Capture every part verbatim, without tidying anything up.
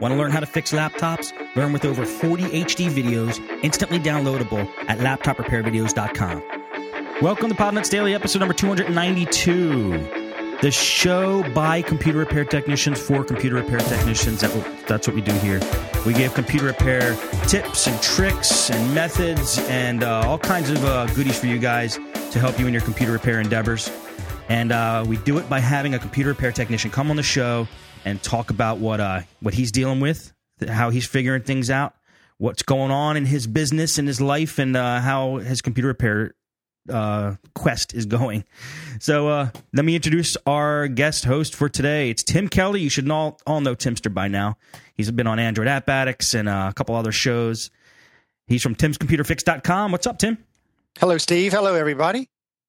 Want to learn how to fix laptops? Learn with over forty H D videos instantly downloadable at laptop repair videos dot com. Welcome to Podnuts Daily, episode number two ninety-two. The show by computer repair technicians for computer repair technicians. That, that's what we do here. We give computer repair tips and tricks and methods and uh, all kinds of uh, goodies for you guys to help you in your computer repair endeavors. And uh, we do it by having a computer repair technician come on the show and talk about what uh, what he's dealing with, how he's figuring things out, what's going on in his business and his life, and uh, how his computer repair uh, quest is going. So uh, let me introduce our guest host for today. It's Tim Kelly. You should all, all know Timster by now. He's been on Android App Addicts and uh, a couple other shows. He's from tims computer fix dot com. What's up, Tim? Hello, Steve. Hello, everybody.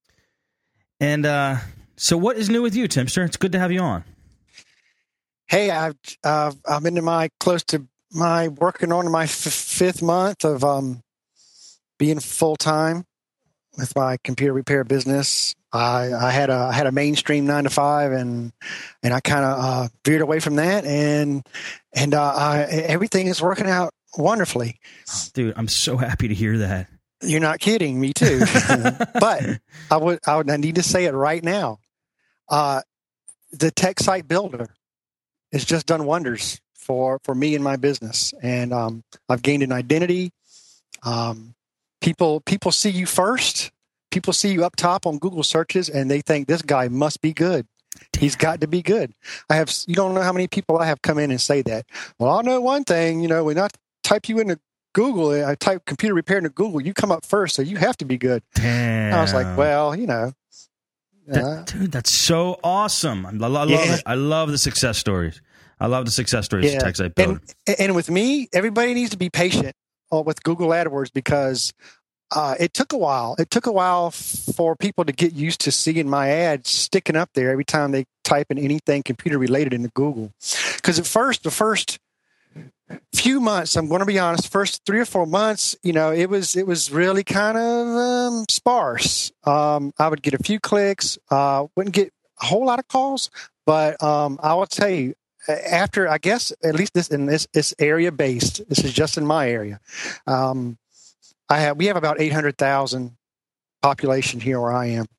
And uh, so what is new with you, Timster? It's good to have you on. Hey, I've uh, I'm into my close to my working on my f- fifth month of um, being full time with my computer repair business. I, I had a I had a mainstream nine to five, and and I kind of uh, veered away from that, and and uh, I, everything is working out wonderfully. Dude, I'm so happy to hear that. You're not kidding, me too. But I would I would I need to say it right now. Uh, the Tech Site Builder. It's just done wonders for, for me and my business. And um, I've gained an identity. Um, people people see you first. People see you up top on Google searches, and they think this guy must be good. He's got to be good. I have you don't know how many people I have come in and say that. Well, I know one thing. You know, when I type you into Google, I type computer repair into Google, you come up first, so you have to be good. Damn. I was like, well, you know. That, uh, dude, that's so awesome. I, lo- I love yeah. it. I love the success stories. I love the success stories Yeah. of Tech Site Builder. And, and with me, everybody needs to be patient uh, with Google AdWords because uh, it took a while. It took a while for people to get used to seeing my ads sticking up there every time they type in anything computer related into Google. Because at first, the first few months, I'm going to be honest, first three or four months, you know, it was it was really kind of um, sparse. Um, I would get a few clicks, uh, wouldn't get a whole lot of calls, but um, I will tell you, after I guess at least this in this this area based, this is just in my area. Um, I have we have about eight hundred thousand population here where I am,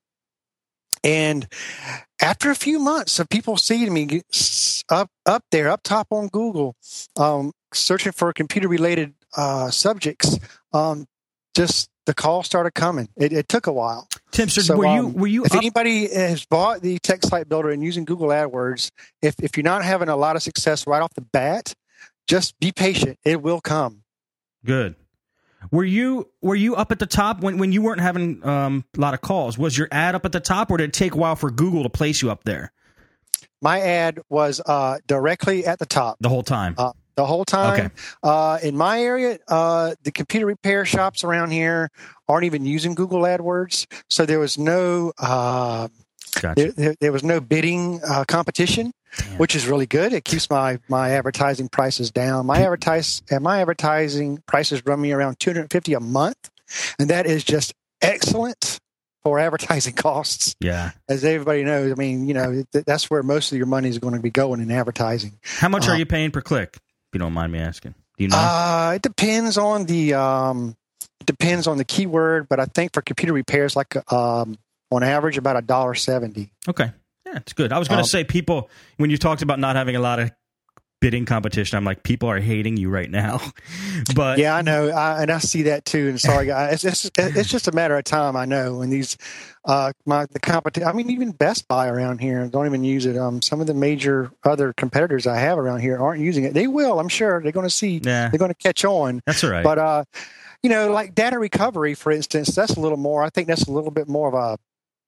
and after a few months of people seeing me up up there, up top on Google, um, searching for computer-related uh, subjects, um, just the call started coming. It, it took a while. Tim, so, so were you um, were you if up- anybody has bought the Tech Site Builder and using Google AdWords, if if you're not having a lot of success right off the bat, just be patient. It will come. Good. Were you were you up at the top when, when you weren't having um, a lot of calls? Was your ad up at the top, or did it take a while for Google to place you up there? My ad was uh, directly at the top The whole time? Uh, the whole time. Okay. Uh, in my area, uh, the computer repair shops around here aren't even using Google AdWords, so there was no uh, Gotcha. there, there, there was no bidding uh, competition. Damn. Which is really good. It keeps my, my advertising prices down. My advertise and my advertising prices run me around two hundred fifty dollars a month, and that is just excellent for advertising costs. Yeah. As everybody knows, I mean, you know, th- that's where most of your money is going to be going in advertising. How much uh, are you paying per click? If you don't mind me asking, do you know? Uh, it depends on the um, it depends on the keyword, but I think for computer repairs, like um, on average, about a dollar seventy. Okay. Yeah, it's good. I was going to Um, say, people, when you talked about not having a lot of bidding competition, I'm like, people are hating you right now. But Yeah, I know, I, and I see that too. And sorry, guys, it's just, it's just a matter of time. I know when these, uh, my the competition. I mean, even Best Buy around here don't even use it. Um, some of the major other competitors I have around here aren't using it. They will, I'm sure. They're going to see. Yeah. They're going to catch on. That's all right. But uh, you know, like data recovery, for instance, that's a little more. I think that's a little bit more of a,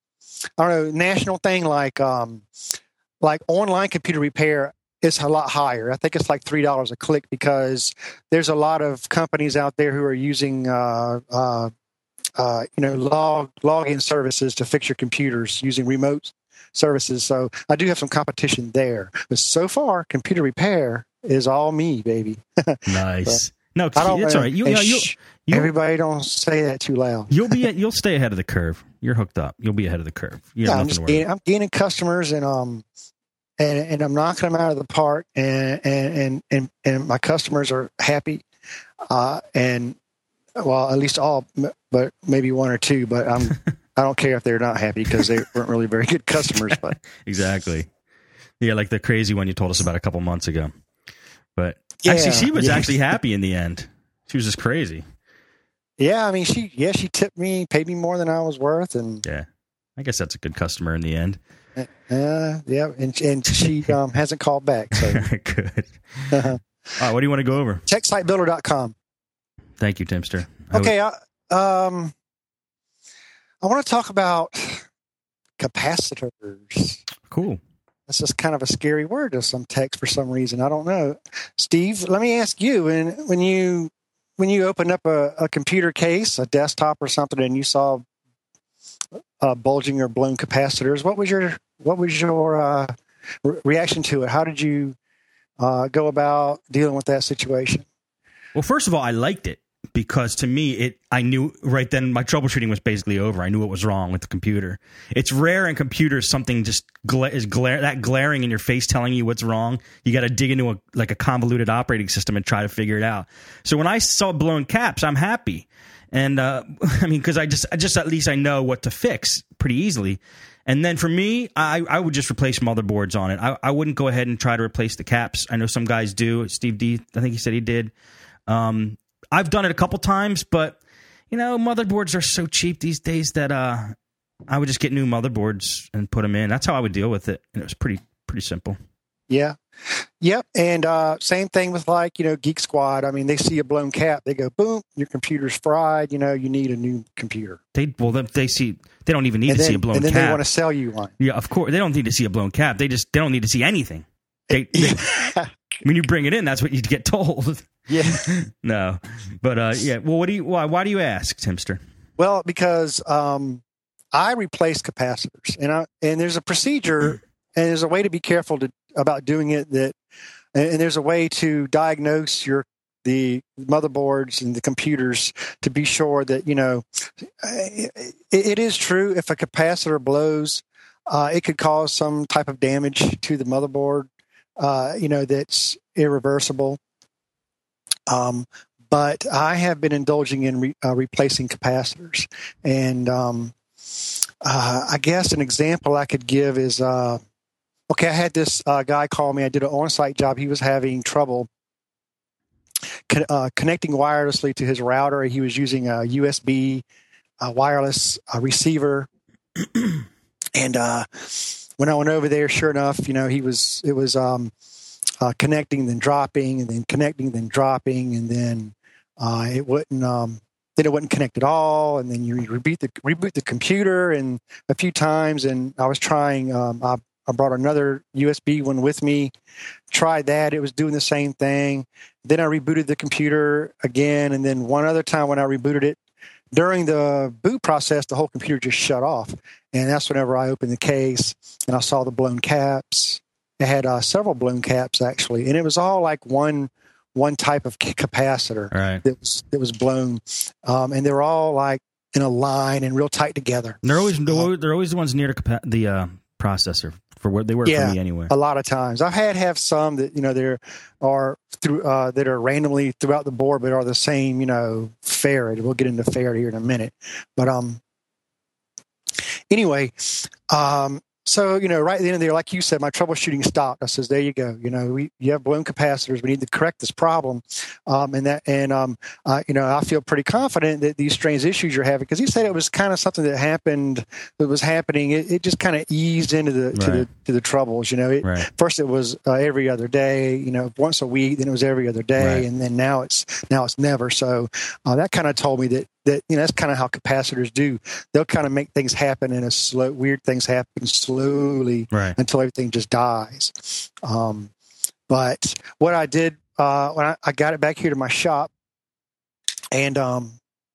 I don't know, national thing. Like um, like online computer repair. It's a lot higher. I think it's like three dollars a click because there's a lot of companies out there who are using, uh, uh, uh, you know, log login services to fix your computers using remote services. So I do have some competition there. But so far, computer repair is all me, baby. Nice. So, no, I don't, it's all right. You, you know, you, you, everybody don't say that too loud. you'll be you'll stay ahead of the curve. You're hooked up. You'll be ahead of the curve. You have Yeah, I'm, nothing just to worry gaining, I'm gaining customers, and um, and, and I'm knocking them out of the park, and and and and, and my customers are happy, uh, and well, at least all, but maybe one or two. But I'm I don't care if they're not happy because they weren't really very good customers. But exactly, yeah, like the crazy one you told us about a couple months ago. But yeah, actually, she was yeah. actually happy in the end. She was just crazy. Yeah, I mean, she yeah she tipped me, paid me more than I was worth, and yeah, I guess that's a good customer in the end. Uh, yeah, and and she um, hasn't called back. So good. Uh-huh. All right, what do you want to go over? tech site builder dot com. Thank you, Timster. I Okay, would... I, um, I want to talk about capacitors. Cool. This is kind of a scary word to some techs for some reason. I don't know. Steve, let me ask you: when when you when you opened up a, a computer case, a desktop or something, and you saw uh, bulging or blown capacitors, what was your what was your uh, re- reaction to it? How did you uh, go about dealing with that situation? Well, first of all, I liked it because to me, it I knew right then my troubleshooting was basically over. I knew what was wrong with the computer. It's rare in computers something just gla- is glare that glaring in your face, telling you what's wrong. You got to dig into a like a convoluted operating system and try to figure it out. So when I saw blown caps, I'm happy. And, uh, I mean, because I just, I just, at least I know what to fix pretty easily. And then for me, I, I would just replace motherboards on it. I, I wouldn't go ahead and try to replace the caps. I know some guys do. Steve D, I think he said he did. Um, I've done it a couple times, but, you know, motherboards are so cheap these days that uh, I would just get new motherboards and put them in. That's how I would deal with it. And it was pretty, pretty simple. Yeah. Yep. And uh, same thing with like, you know, Geek Squad. I mean, they see a blown cap. They go, boom, your computer's fried. You know, you need a new computer. They Well, they see, they don't even need and to then, see a blown cap. And then cap. They want to sell you one. Yeah, of course. They don't need to see a blown cap. They just, they don't need to see anything. They, they when you bring it in, that's what you get told. Yeah. No. But, uh, yeah. Well, what do you, why, why do you ask, Timster? Well, because um, I replace capacitors, and I, and there's a procedure and there's a way to be careful to, about doing it that, and there's a way to diagnose your, the motherboards and the computers to be sure that, you know, it, it is true. If a capacitor blows, uh, it could cause some type of damage to the motherboard, uh, you know, that's irreversible. Um, but I have been indulging in re, uh, replacing capacitors. And um, uh, I guess an example I could give is, uh, okay, I had this uh, guy call me. I did an on-site job. He was having trouble co- uh, connecting wirelessly to his router. He was using a U S B uh, wireless uh, receiver. And uh, when I went over there, sure enough, you know, he was, it was um, uh, connecting, then dropping, and then connecting, then dropping, and then uh, it wouldn't, um, then it wouldn't connect at all. And then you reboot the, reboot the computer and a few times. And I was trying, um, I, I brought another U S B one with me, tried that. It was doing the same thing. Then I rebooted the computer again. And then one other time when I rebooted it, during the boot process, the whole computer just shut off. And that's whenever I opened the case and I saw the blown caps. It had uh, several blown caps, actually. And it was all like one one type of capacitor right. that was that was blown. Um, and they were all like in a line and real tight together. And they're always, they're always the ones near the, capa- the uh, processor. For what they work yeah, for me anyway. A lot of times I've had have some that, you know, there are through uh, that are randomly throughout the board, but are the same, you know, Farad. We'll get into Farad here in a minute, but um, anyway, um, so you know, right at the end of there, like you said, my troubleshooting stopped. I says, there you go. You know, we you have blown capacitors. We need to correct this problem, um, and that and um, uh, you know, I feel pretty confident that these strange issues you're having, because he said it was kind of something that happened that was happening. It, it just kind of eased into the right. to the to the troubles. You know, it, right. first it was uh, every other day. You know, once a week. Then it was every other day, right. and then now it's now it's never. So uh, that kind of told me that. That, you know, that's kind of how capacitors do. They'll kind of make things happen in a slow, weird things happen slowly right. until everything just dies. Um, but what I did, uh, when I, I got it back here to my shop, and um,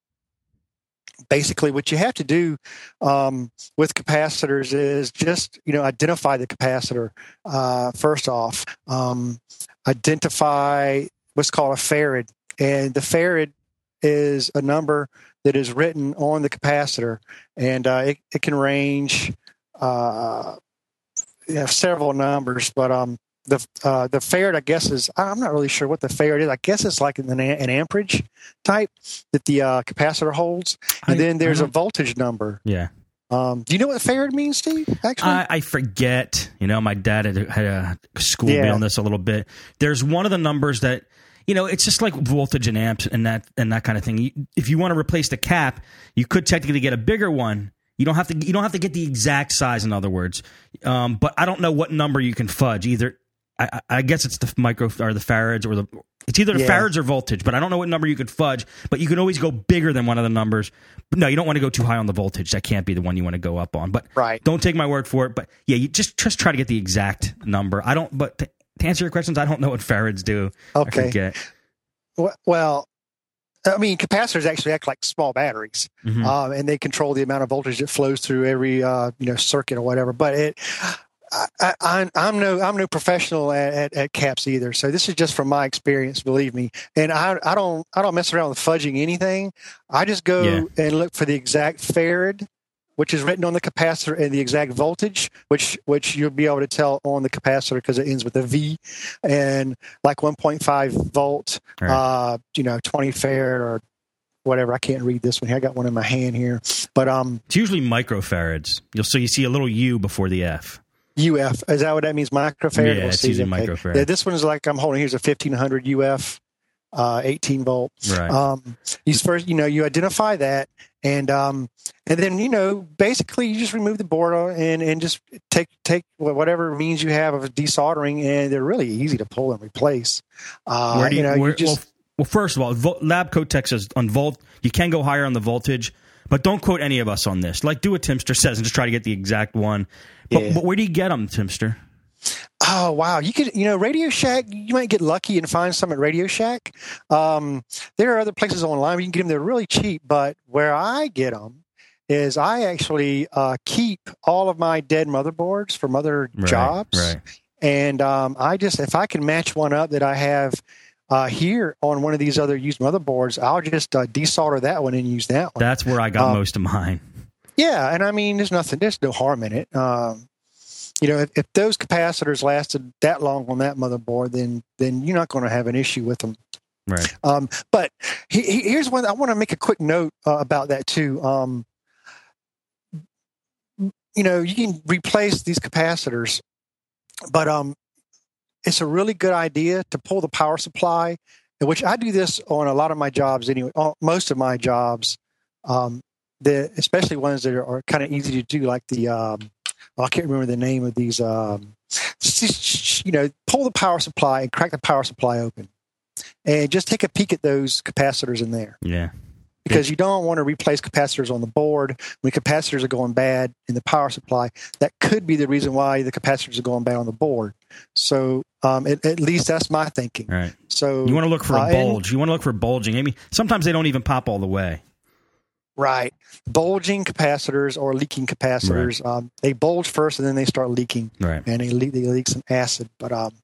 basically what you have to do um, with capacitors is just, you know, identify the capacitor uh, first off. Um, identify what's called a farad. And the farad is a number that is written on the capacitor, and uh, it, it can range uh, you know, several numbers, but um, the uh, the farad, I guess, is I'm not really sure what the farad is. I guess it's like an, an amperage type that the uh, capacitor holds, and I, then there's uh-huh. a voltage number. Yeah. Um, do you know what farad means, Steve? Actually, I, I forget. You know, my dad had, had uh, schooled Yeah. me on this a little bit. There's one of the numbers that, you know, it's just like voltage and amps and that and that kind of thing. You, if you want to replace the cap, you could technically get a bigger one. You don't have to. You don't have to get the exact size. In other words, um, but I don't know what number you can fudge. Either I, I guess it's the micro or the farads or the. It's either the Yeah. farads or voltage, but I don't know what number you could fudge. But you can always go bigger than one of the numbers. But no, you don't want to go too high on the voltage. That can't be the one you want to go up on. But Right. don't take my word for it. But yeah, you just just try to get the exact number. I don't. But to, to answer your questions, I don't know what farads do. Okay. I forget. Well- well, I mean, capacitors actually act like small batteries, Mhm. um, and they control the amount of voltage that flows through every uh, you know circuit or whatever. But it, I, I, I'm no I'm no professional at, at, at caps either. So this is just from my experience, believe me. And I I don't I don't mess around with fudging anything. I just go Yeah. and look for the exact farad, which is written on the capacitor, and the exact voltage, which which you'll be able to tell on the capacitor because it ends with a V, and like one point five volt, Right. uh, you know, twenty farad or whatever. I can't read this one here. I got one in my hand here, but um, It's usually microfarads. You'll so you see a little U before the F. U F, is that what that means? Microfarad? Yeah, We'll it's see. usually Okay. microfarad. Yeah, this one is like I'm holding. Here's a fifteen hundred U F, uh, eighteen volt. Right. Um, you first, you know, you identify that, and um, and then you know, basically, you just remove the board and and just take take whatever means you have of desoldering, and they're really easy to pull and replace. Uh, Where do you, you know, where, you just well, well, first of all, Vol- Lab Coat Tech says on volt, you can go higher on the voltage, but don't quote any of us on this. Like, do what Timster says and just try to get the exact one. But, Yeah. but where do you get them, Timster? Oh wow! You could, you know, Radio Shack. You might get lucky and find some at Radio Shack. Um, there are other places online where you can get them. They're really cheap, but where I get them is I actually uh, keep all of my dead motherboards from other Right, jobs, right. and um, I just if I can match one up that I have uh, here on one of these other used motherboards, I'll just uh, desolder that one and use that one. That's where I got Um, most of mine. Yeah, and I mean, there's nothing, there's no harm in it. Um, you know, if, if those capacitors lasted that long on that motherboard, then then you're not going to have an issue with them. Right. Um, but he, he, here's one I want to make a quick note uh, about that too. Um, you know, you can replace these capacitors, but um, it's a really good idea to pull the power supply, which I do this on a lot of my jobs anyway. On most of my jobs. Um, The, especially ones that are, are kind of easy to do, like the um, oh, I can't remember the name of these. Um, just, you know, pull the power supply and crack the power supply open, and just take a peek at those capacitors in there, Yeah. because you don't want to replace capacitors on the board when capacitors are going bad in the power supply. That could be the reason why the capacitors are going bad on the board. So um, at, at least that's my thinking. Right. So You want to look for a uh, and- bulge. You want to look for bulging. I mean, sometimes they don't even pop all the way. Right. Bulging capacitors or leaking capacitors. Um, they bulge first and then they start leaking. Right. And they leak, they leak some acid. But um,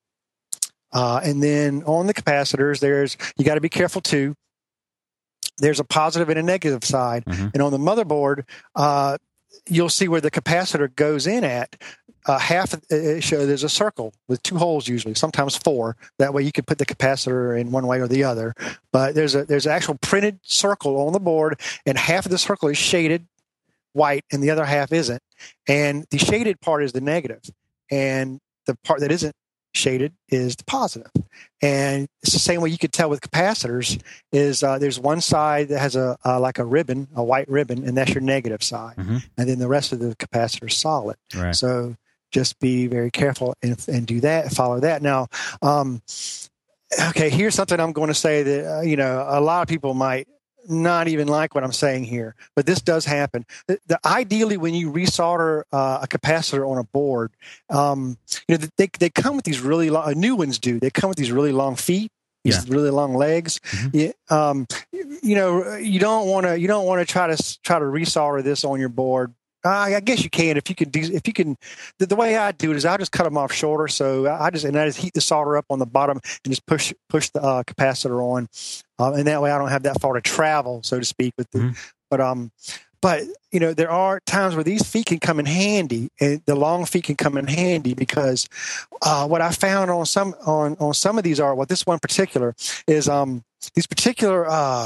uh, and then on the capacitors, there's you got to be careful too. There's a positive and a negative side. Mm-hmm. And on the motherboard, uh, you'll see where the capacitor goes in at. Uh, half of it show there's a circle with two holes usually, sometimes four. That way you can put the capacitor in one way or the other. But there's a there's an actual printed circle on the board, and half of the circle is shaded white, and the other half isn't. And the shaded part is the negative, and the part that isn't shaded is the positive. And it's the same way you could tell with capacitors. Is uh, there's one side that has a uh, like a ribbon, a white ribbon, and that's your negative side, Mm-hmm. and then the rest of the capacitor is solid. Right. So just be very careful and, and do that, follow that. Now, um, okay, here's something I'm going to say that, uh, you know, a lot of people might not even like what I'm saying here, but this does happen. The, the, ideally, when you resolder uh, a capacitor on a board, um, you know, they, they come with these really long, new ones do, they come with these really long feet. These Yeah. really long legs. Mm-hmm. Yeah, um, you know, you don't want to. You don't want to try to try to resolder this on your board. Uh, I guess you can if you can. Do, if you can, the, the way I do it is I just cut them off shorter. So I just and I just heat the solder up on the bottom and just push push the uh, capacitor on, uh, and that way I don't have that far to travel, so to speak. With the, Mm-hmm. but um, but you know, there are times where these feet can come in handy, and the long feet can come in handy because uh, what I found on some on on some of these are, well, this one particular is um these particular uh,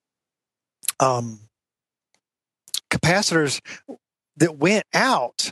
um capacitors that went out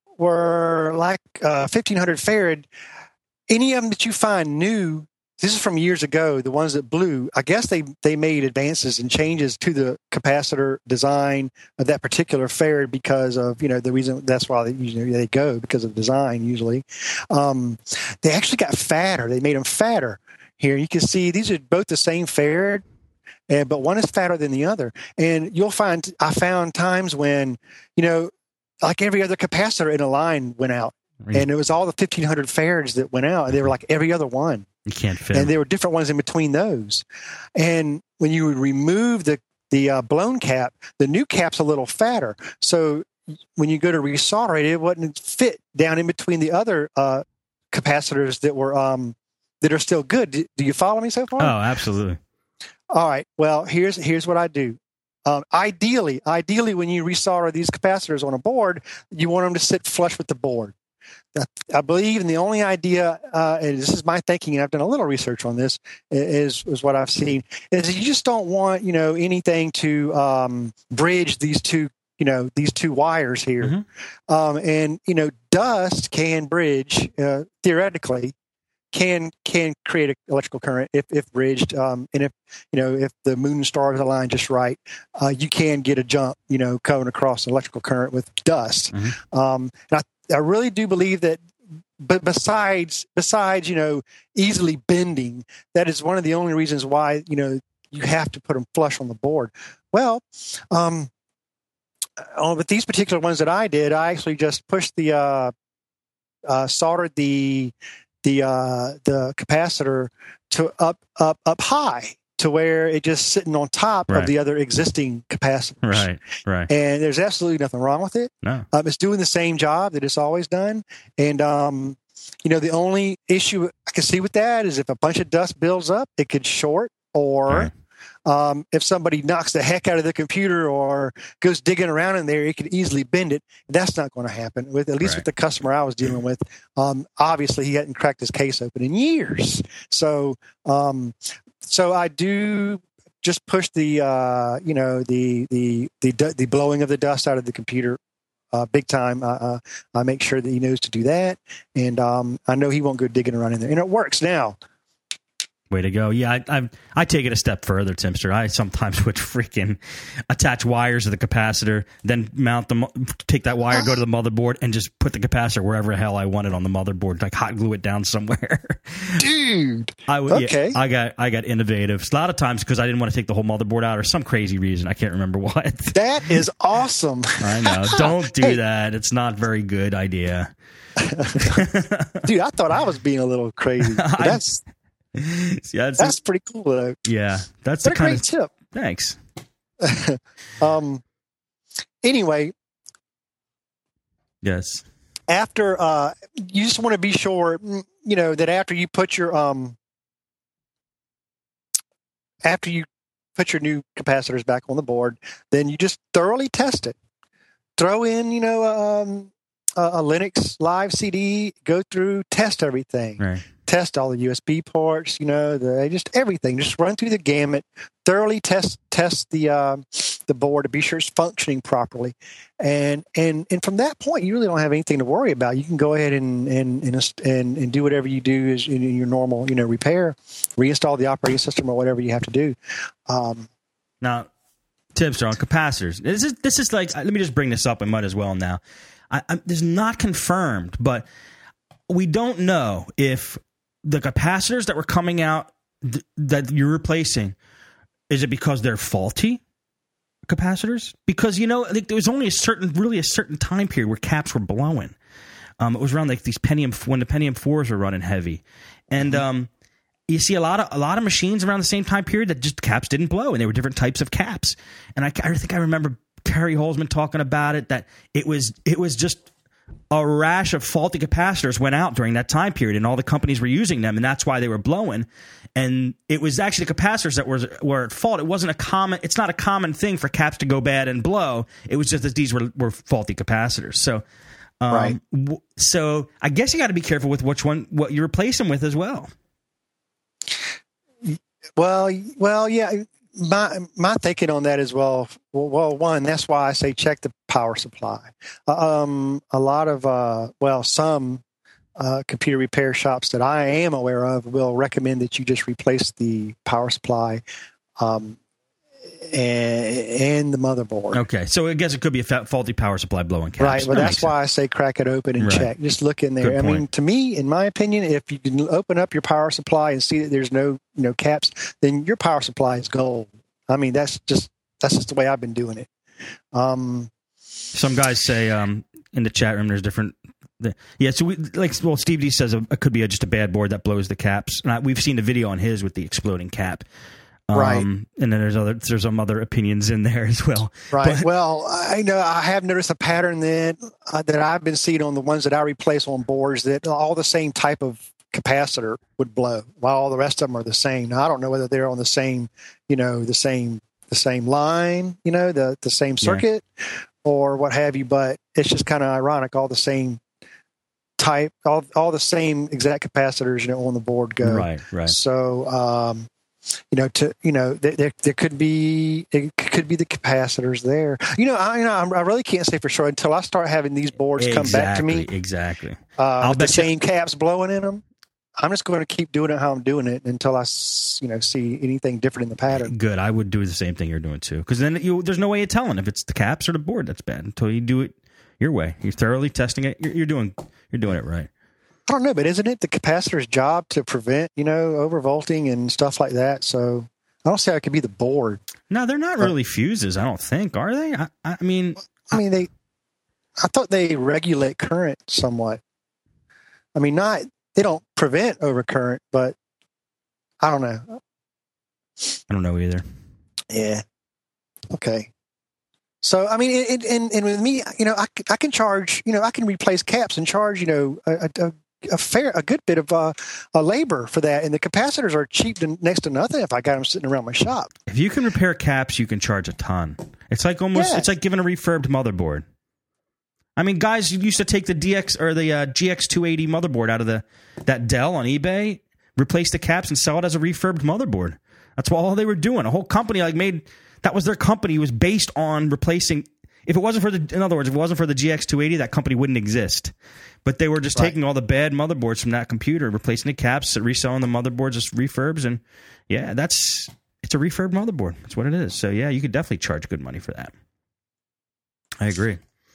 were like uh, fifteen hundred farad. Any of them that you find new, this is from years ago, the ones that blew, I guess they, they made advances and changes to the capacitor design of that particular farad because of, you know, the reason that's why they usually they go, because of design usually. Um, they actually got fatter. They made them fatter. Here you can see these are both the same farad, and, but one is fatter than the other. And you'll find, I found times when, you know, like every other capacitor in a line went out. And it was all the fifteen hundred farads that went out. And they were like every other one. You can't fit And them. there were different ones in between those. And when you would remove the, the uh, blown cap, the new cap's a little fatter. So when you go to resolder it, it wouldn't fit down in between the other uh, capacitors that were um, that are still good. Do, do you follow me so far? Oh, absolutely. All right. Well, here's here's what I do. Um, ideally, ideally, when you resolder these capacitors on a board, you want them to sit flush with the board. I believe, and the only idea, uh, and this is my thinking, and I've done a little research on this, is is what I've seen, is you just don't want, you know, anything to um, bridge these two, you know, these two wires here. Mm-hmm. Um, and, you know, dust can bridge, uh, theoretically, can can create an electrical current if, if bridged. Um, and if, you know, if the moon and stars align just right, uh, you can get a jump, you know, coming across an electrical current with dust. Mm-hmm. Um, and I I really do believe that, but besides, besides, you know, easily bending, that is one of the only reasons why, you know, you have to put them flush on the board. Well, um, on, with these particular ones that I did, I actually just pushed the, uh, uh, soldered the, the, uh, the capacitor to up, up, up high, to where it just sitting on top right. of the other existing capacitors. Right, right. And there's absolutely nothing wrong with it. No. Um, it's doing the same job that it's always done. And, um, you know, the only issue I can see with that is if a bunch of dust builds up, it could short, or right. um, if somebody knocks the heck out of the computer or goes digging around in there, it could easily bend it. That's not going to happen, with at least right. with the customer I was dealing with. Um, obviously, he hadn't cracked his case open in years. So, um, So I do just push the, uh, you know, the, the the the blowing of the dust out of the computer uh, big time. Uh, uh, I make sure that he knows to do that, and um, I know he won't go digging around in there, and it works now. Way to go. Yeah, I, I I take it a step further, Timster. I sometimes would freaking attach wires to the capacitor, then mount them, take that wire, go to the motherboard, and just put the capacitor wherever the hell I wanted on the motherboard, like hot glue it down somewhere. Dude. I would, okay. Yeah, I got I got innovative. A lot of times because I didn't want to take the whole motherboard out or some crazy reason. I can't remember what. That is awesome. I know. Don't do hey. that. It's not a very good idea. Dude, I thought I was being a little crazy. That's... Yeah, that's, that's pretty cool, though. Yeah, that's what the a kind great of tip. Thanks. um. Anyway. Yes. After uh, you just want to be sure, you know, that after you put your um, after you put your new capacitors back on the board, then you just thoroughly test it. Throw in, you know, um, a, a Linux Live C D. Go through, test everything. Right. Test all the U S B ports, you know, the just everything. Just run through the gamut, thoroughly test test the uh, the board to be sure it's functioning properly, and and and from that point, you really don't have anything to worry about. You can go ahead and and and and, and do whatever you do is in your normal, you know, repair, reinstall the operating system or whatever you have to do. Um, now, tips are on capacitors. This is this is like, let me just bring this up. I might as well now. I, I, this is not confirmed, but we don't know if the capacitors that were coming out th- that you're replacing, is it because they're faulty capacitors? Because, you know, I think there was only a certain, really a certain time period where caps were blowing. Um, it was around like these Pentium, when the Pentium fours were running heavy. And um, you see a lot of a lot of machines around the same time period that just caps didn't blow, and there were different types of caps. And I, I think I remember Terry Holzman talking about it, that it was it was just a rash of faulty capacitors went out during that time period, and all the companies were using them, and that's why they were blowing. And it was actually the capacitors that were were at fault. It wasn't a common. It's not a common thing for caps to go bad and blow. It was just that these were were faulty capacitors. So, um, right. w- so I guess you got to be careful with which one what you replace them with as well. Well, well, yeah. My my thinking on that as well. Well, well, one, that's why I say check the power supply. Um, a lot of uh, well, some uh, computer repair shops that I am aware of will recommend that you just replace the power supply um, and, and the motherboard. Okay, so I guess it could be a fa- faulty power supply blowing caps. Right. Well, That that's makes why sense. I say crack it open and Right. check. Just look in there. Good I mean, point. to me, in my opinion, if you can open up your power supply and see that there's no you know caps, then your power supply is gold. I mean, that's just that's just the way I've been doing it. Um, Some guys say um, in the chat room there's different. The, yeah, so we, like well, Steve D says it could be a, just a bad board that blows the caps. And I, we've seen the video on his with the exploding cap. Um, Right. And then there's other there's some other opinions in there as well. Right. But- well, I know I have noticed a pattern that uh, that I've been seeing on the ones that I replace on boards that all the same type of capacitor would blow, while all the rest of them are the same. Now, I don't know whether they're on the same, you know, the same the same line, you know, the the same circuit, yeah. or what have you. But it's just kind of ironic. All the same type, all all the same exact capacitors, you know, on the board go. Right. Right. So. Um, You know, to you know, there, there there could be it could be the capacitors there. You know, I you know I really can't say for sure until I start having these boards exactly, come back to me. Exactly. Uh, with the bet same you- caps blowing in them. I'm just going to keep doing it how I'm doing it until I s- you know see anything different in the pattern. Good. I would do the same thing you're doing too, because then you there's no way of telling if it's the caps or the board that's bad until you do it your way. You're thoroughly testing it. You're, you're doing you're doing it right. I don't know, but isn't it the capacitor's job to prevent, you know, overvolting and stuff like that? So I don't see how it could be the board. No, they're not really fuses, I don't think, are they? I, I mean, I mean, they, I thought they regulate current somewhat. I mean, not, they don't prevent overcurrent, but I don't know. I don't know either. Yeah. Okay. So, I mean, and, and, and with me, you know, I, I can charge, you know, I can replace caps and charge, you know, a, a, a fair, a good bit of uh, a labor for that. And the capacitors are cheap to next to nothing if I got them sitting around my shop. If you can repair caps, you can charge a ton. It's like almost, Yeah. it's like giving a refurbed motherboard. I mean, guys used to take the D X or the uh, G X two eighty motherboard out of the that Dell on eBay, replace the caps, and sell it as a refurbed motherboard. That's what all they were doing. A whole company like made that was their company was based on replacing. If it wasn't for the, in other words, if it wasn't for the G X two eighty, that company wouldn't exist. But they were just Right. taking all the bad motherboards from that computer, replacing the caps, reselling the motherboards as refurbs, and yeah, that's it's a refurbed motherboard. That's what it is. So yeah, you could definitely charge good money for that. I agree.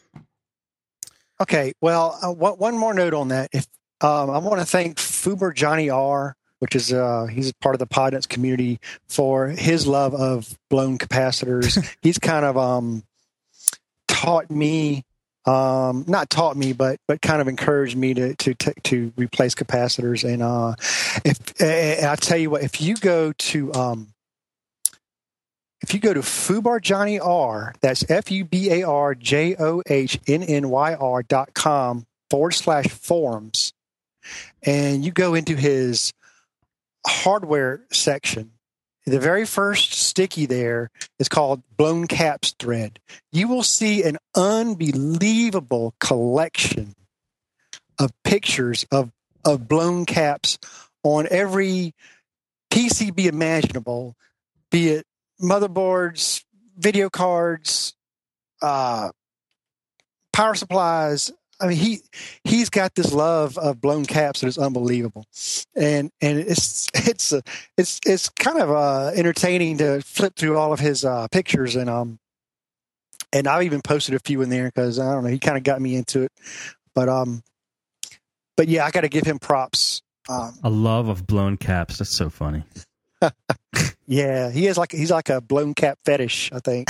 Okay. Well, uh, one, one more note on that. If um, I want to thank Fuber Johnny R, which is uh, he's part of the Podnuts community, for his love of blown capacitors. He's kind of um, taught me, um, not taught me, but but kind of encouraged me to to to, to replace capacitors. And uh, if and I tell you what, if you go to um, if you go to Fubar Johnny R, that's F U B A R J O H N N Y R dot com forward slash forums, and you go into his hardware section, the very first sticky there is called Blown Caps Thread. You will see an unbelievable collection of pictures of, of blown caps on every P C B imaginable, be it motherboards, video cards, uh, power supplies. I mean, he he's got this love of blown caps that is unbelievable, and and it's it's uh, it's it's kind of uh, entertaining to flip through all of his uh, pictures, and um and I've even posted a few in there because I don't know, he kind of got me into it, but um but yeah, I got to give him props. Um, A love of blown caps. That's so funny. yeah, he is like he's like a blown cap fetish, I think.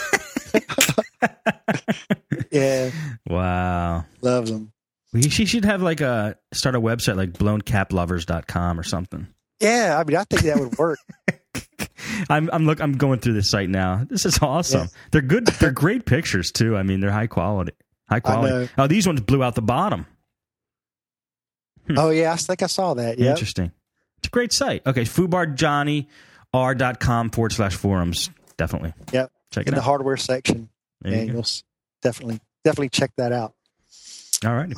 Yeah, Wow. loves them. He, she should have like a start a website like blown cap lovers dot com or something. Yeah, I mean, I think that would work. I'm I'm look I'm going through this site now. This is awesome. Yeah. They're good. They're great pictures too. I mean, they're high quality. High quality. Oh, these ones blew out the bottom. Hmm. Oh, yeah. I think I saw that. Yeah. Interesting. It's a great site. Okay. FoobarJohnnyR.com forward slash forums. Definitely. Yep. Check it In out. the hardware section. There you and go. you'll definitely, definitely check that out. All right.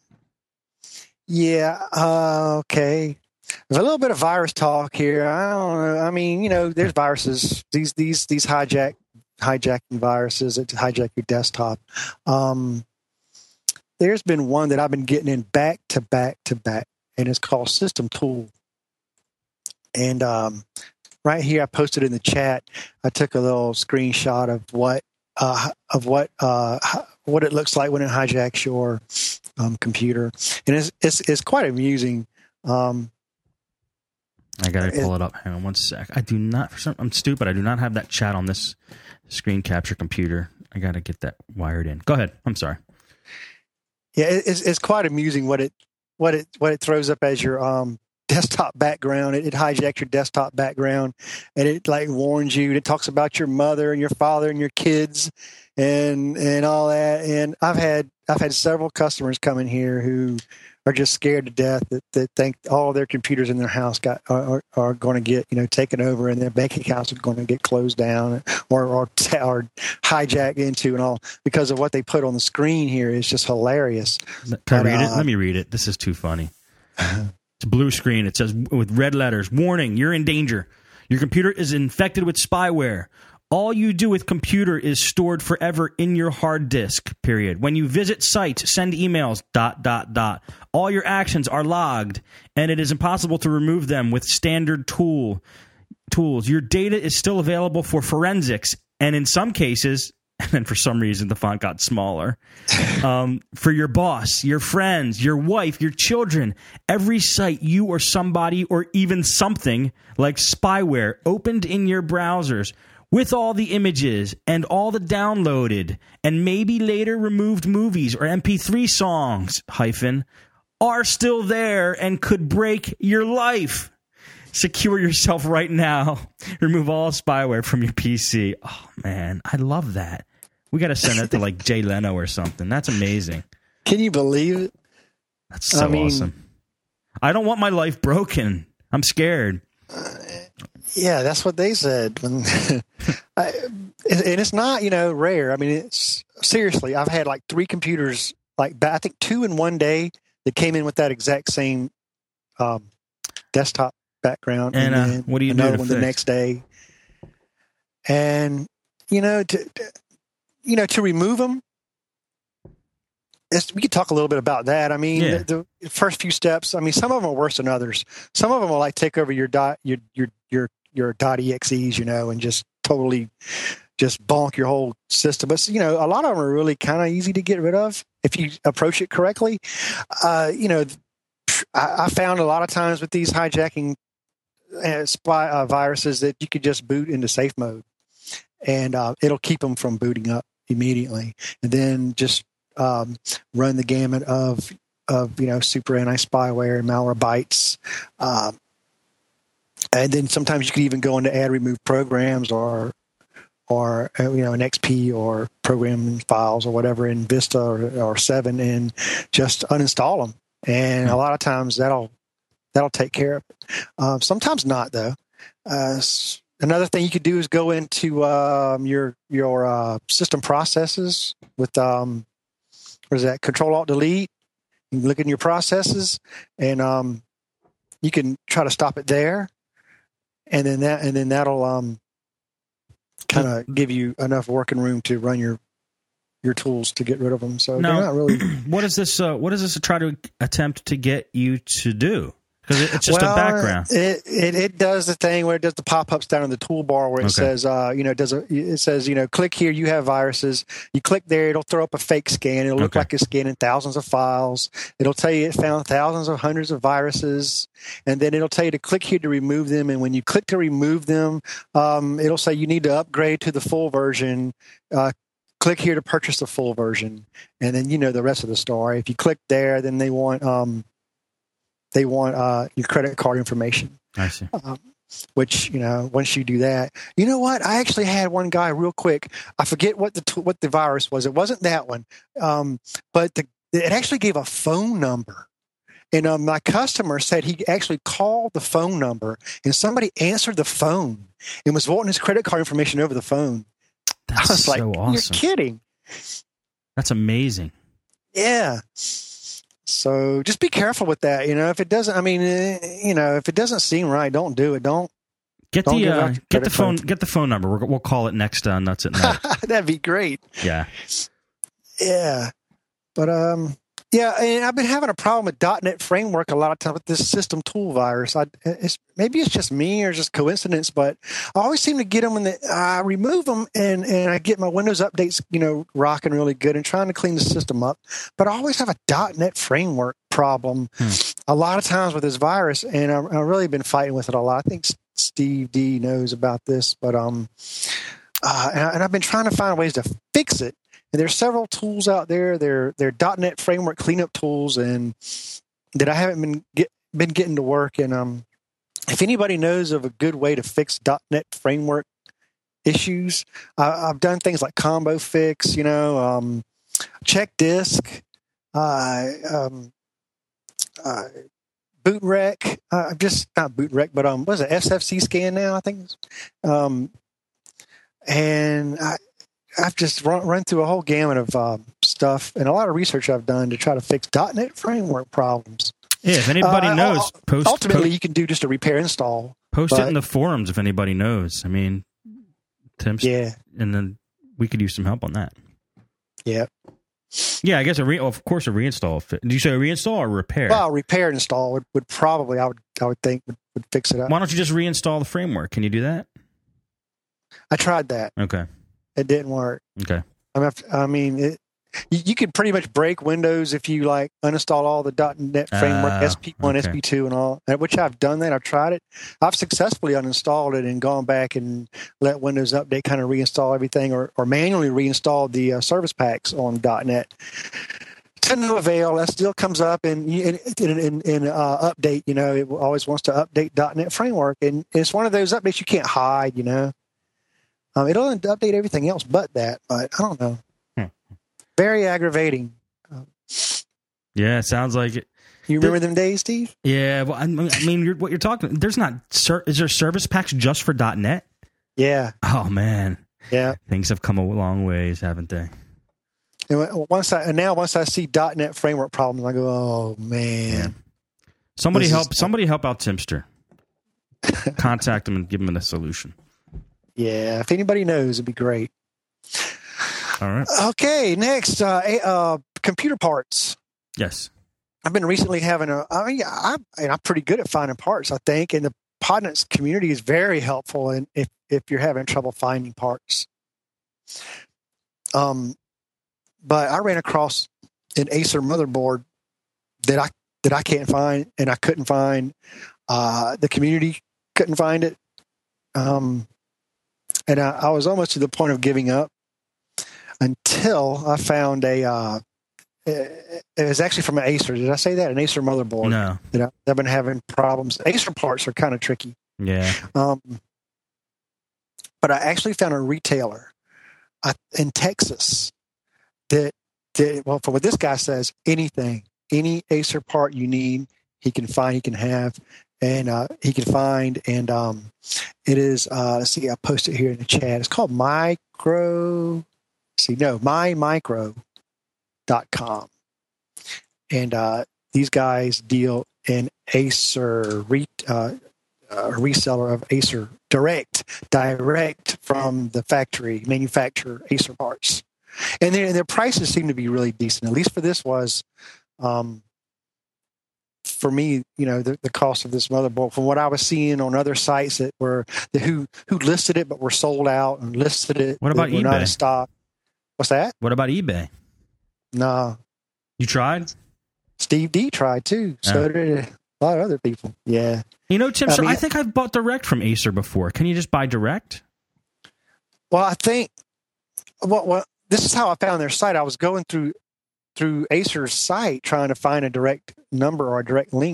Yeah. Uh, okay. There's a little bit of virus talk here. I don't know. I mean, you know, there's viruses. These these these hijack hijacking viruses that hijack your desktop. Um, there's been one that I've been getting in back to back to back, and it's called System Tool. And um, right here, I posted in the chat. I took a little screenshot of what uh, of what uh, what it looks like when it hijacks your um, computer, and it's it's, it's quite amusing. Um, I gotta pull it up. Hang on one sec. I do not. For some, I'm stupid. I do not have that chat on this screen capture computer. I gotta get that wired in. Go ahead. I'm sorry. Yeah, it's it's quite amusing what it what it what it throws up as your um, desktop background. It, it hijacks your desktop background, and it like warns you. It talks about your mother and your father and your kids, and and all that. And I've had I've had several customers come in here who are just scared to death that, that think all of their computers in their house got are, are going to get you know taken over, and their bank accounts are going to get closed down or or, or hijacked into and all because of what they put on the screen here. Is just hilarious. Can but, I read uh, it? Let me read it. This is too funny. It's a blue screen. It says with red letters, "Warning: You're in danger. Your computer is infected with spyware. All you do with computer is stored forever in your hard disk, period. When you visit sites, send emails, dot, dot, dot. All your actions are logged, and it is impossible to remove them with standard tool tools. Your data is still available for forensics, and in some cases, and then for some reason the font got smaller, um, for your boss, your friends, your wife, your children. Every site you or somebody or even something like spyware opened in your browsers with all the images and all the downloaded and maybe later removed movies or M P three songs, hyphen, are still there and could break your life. Secure yourself right now. Remove all spyware from your P C. Oh, man, I love that. We got to send that to like Jay Leno or something. That's amazing. Can you believe it? That's so I mean, awesome. I don't want my life broken. I'm scared. Uh, yeah, that's what they said. When I, and it's not, you know, rare. I mean, it's seriously, I've had like three computers, like I think two in one day that came in with that exact same um, desktop background. And, and uh, then what do you do another to one fix? the next day. And, you know, to, to you know, to remove them, It's, we could talk a little bit about that. I mean, Yeah. the, the first few steps. I mean, some of them are worse than others. Some of them will like take over your dot, your your your your .exes, you know, and just totally just bonk your whole system. But you know, a lot of them are really kind of easy to get rid of if you approach it correctly. Uh, you know, I, I found a lot of times with these hijacking uh, spy uh, viruses that you could just boot into safe mode, and uh, it'll keep them from booting up immediately, and then just Um, run the gamut of of you know super anti-spyware and Malwarebytes, um, and then sometimes you can even go into add remove programs or or uh, you know an X P or program files or whatever in Vista or, or seven and just uninstall them. And a lot of times that'll that'll take care of it. Um, sometimes not though. Uh, Another thing you could do is go into um, your your uh, system processes with um, what is that? Control Alt Delete. You can look in your processes, and um, you can try to stop it there, and then that and then that'll um, kind of give you enough working room to run your your tools to get rid of them. So Now, they're not really. what is this? Uh, what is this to try to attempt to get you to do? Because it, it's just well, a background. It, it it does the thing where it does the pop ups down in the toolbar where it Okay. says, uh, you know, it does a, it says, you know, click here, you have viruses. You click there, it'll throw up a fake scan. It'll look Okay. like it's scanning thousands of files. It'll tell you it found thousands or hundreds of viruses, and then it'll tell you to click here to remove them. And when you click to remove them, um, it'll say you need to upgrade to the full version. Uh, click here to purchase the full version, and then you know the rest of the story. If you click there, then they want um, they want uh, your credit card information. I see. Um, which, you know, once you do that, you know what? I actually had one guy real quick. I forget what the what the virus was. It wasn't that one, um, but the, it actually gave a phone number. And um, my customer said he actually called the phone number, and somebody answered the phone and was wanting his credit card information over the phone. That's I was so like, awesome. You're kidding. That's amazing. Yeah. So just be careful with that. You know, if it doesn't, I mean, uh, you know, if it doesn't seem right, don't do it. Don't get don't the uh, get get the phone card. get the phone number. We're, we'll call it next uh, Nuts at Night. That'd be great. Yeah. Yeah. But um. Yeah, and I've been having a problem with .dot net Framework a lot of times with this system tool virus. I, it's, maybe it's just me or just coincidence, but I always seem to get them when the, I remove them and, and I get my Windows updates, you know, rocking really good and trying to clean the system up. But I always have a .dot net Framework problem hmm. a lot of times with this virus, and I've, I've really been fighting with it a lot. I think Steve D knows about this, but um, uh, and, I, and I've been trying to find ways to fix it. And there's several tools out there. They're they're .dot net Framework cleanup tools, and that I haven't been get, been getting to work. And um, if anybody knows of a good way to fix .dot net Framework issues, uh, I've done things like Combo Fix, you know, um, Check Disk, uh, um, uh, Bootrec. Uh, just not Bootrec, but um, what is it? S F C Scan now, I think. Um, and I. I've just run, run through a whole gamut of uh, stuff and a lot of research I've done to try to fix .dot net Framework problems. Yeah, if anybody uh, knows, post. Ultimately, post, you can do just a repair install. Post but, it in the forums if anybody knows. I mean, Tim's, yeah, and then we could use some help on that. Yeah, yeah. I guess a re- oh, of course a reinstall. Did you say a reinstall or repair? Well, repair install would, would probably I would I would think would, would fix it up. Why don't you just reinstall the framework? Can you do that? I tried that. Okay. It didn't work. Okay. I mean, I mean it, you, you could pretty much break Windows if you like uninstall all the .dot net Framework, uh, S P one, okay. S P two, and all. Which I've done that. I've tried it. I've successfully uninstalled it and gone back and let Windows Update kind of reinstall everything, or, or manually reinstall the uh, service packs on .dot net. To no avail. That still comes up in in, in, in, in uh, update. You know, it always wants to update .dot net Framework, and it's one of those updates you can't hide. You know. Um, it'll update everything else but that, but I don't know. Hmm. Very aggravating. Um, yeah, it sounds like it. You remember the, them days, Steve? Yeah, well, I mean, you're, what you're talking, there's not, is there service packs just for .net? Yeah. Oh, man. Yeah. Things have come a long ways, haven't they? And once I, and now once I see .dot net Framework problems, I go, oh, man. Yeah. Somebody this help, is, somebody help out Timster. Contact him and give him a solution. Yeah, if anybody knows, it'd be great. All right. Okay, next, uh, uh, computer parts. Yes. I've been recently having a, I mean, I'm, I'm pretty good at finding parts, I think, and the Podnuts community is very helpful in, if, if you're having trouble finding parts. Um, but I ran across an Acer motherboard that I that I can't find, and I couldn't find. Uh, the community couldn't find it. Um. And I, I was almost to the point of giving up until I found a, uh, it, it was actually from an Acer. Did I say that? An Acer motherboard. No. That I, I've been having problems. Acer parts are kind of tricky. Yeah. Um, but I actually found a retailer uh, in Texas that, that, well, for what this guy says, anything, any Acer part you need, he can find, he can have. And uh, he can find, and um, it is, uh, let's see, I'll post it here in the chat. It's called Micro, see, no, my micro dot com. And uh, these guys deal in Acer, re, uh, a reseller of Acer direct, direct from the factory, manufacturer Acer parts. And their, their prices seem to be really decent, at least for this was, um, for me, you know, the, the cost of this motherboard, from what I was seeing on other sites that were the, who who listed it but were sold out and listed it. What about eBay? Not in stock. What's that? What about eBay? No. You tried? Steve D tried too. So oh. did a lot of other people. Yeah. You know, Tim, I, so mean, I think I've bought direct from Acer before. Can you just buy direct? Well, I think well, well this is how I found their site. I was going through through Acer's site trying to find a direct number or a direct link.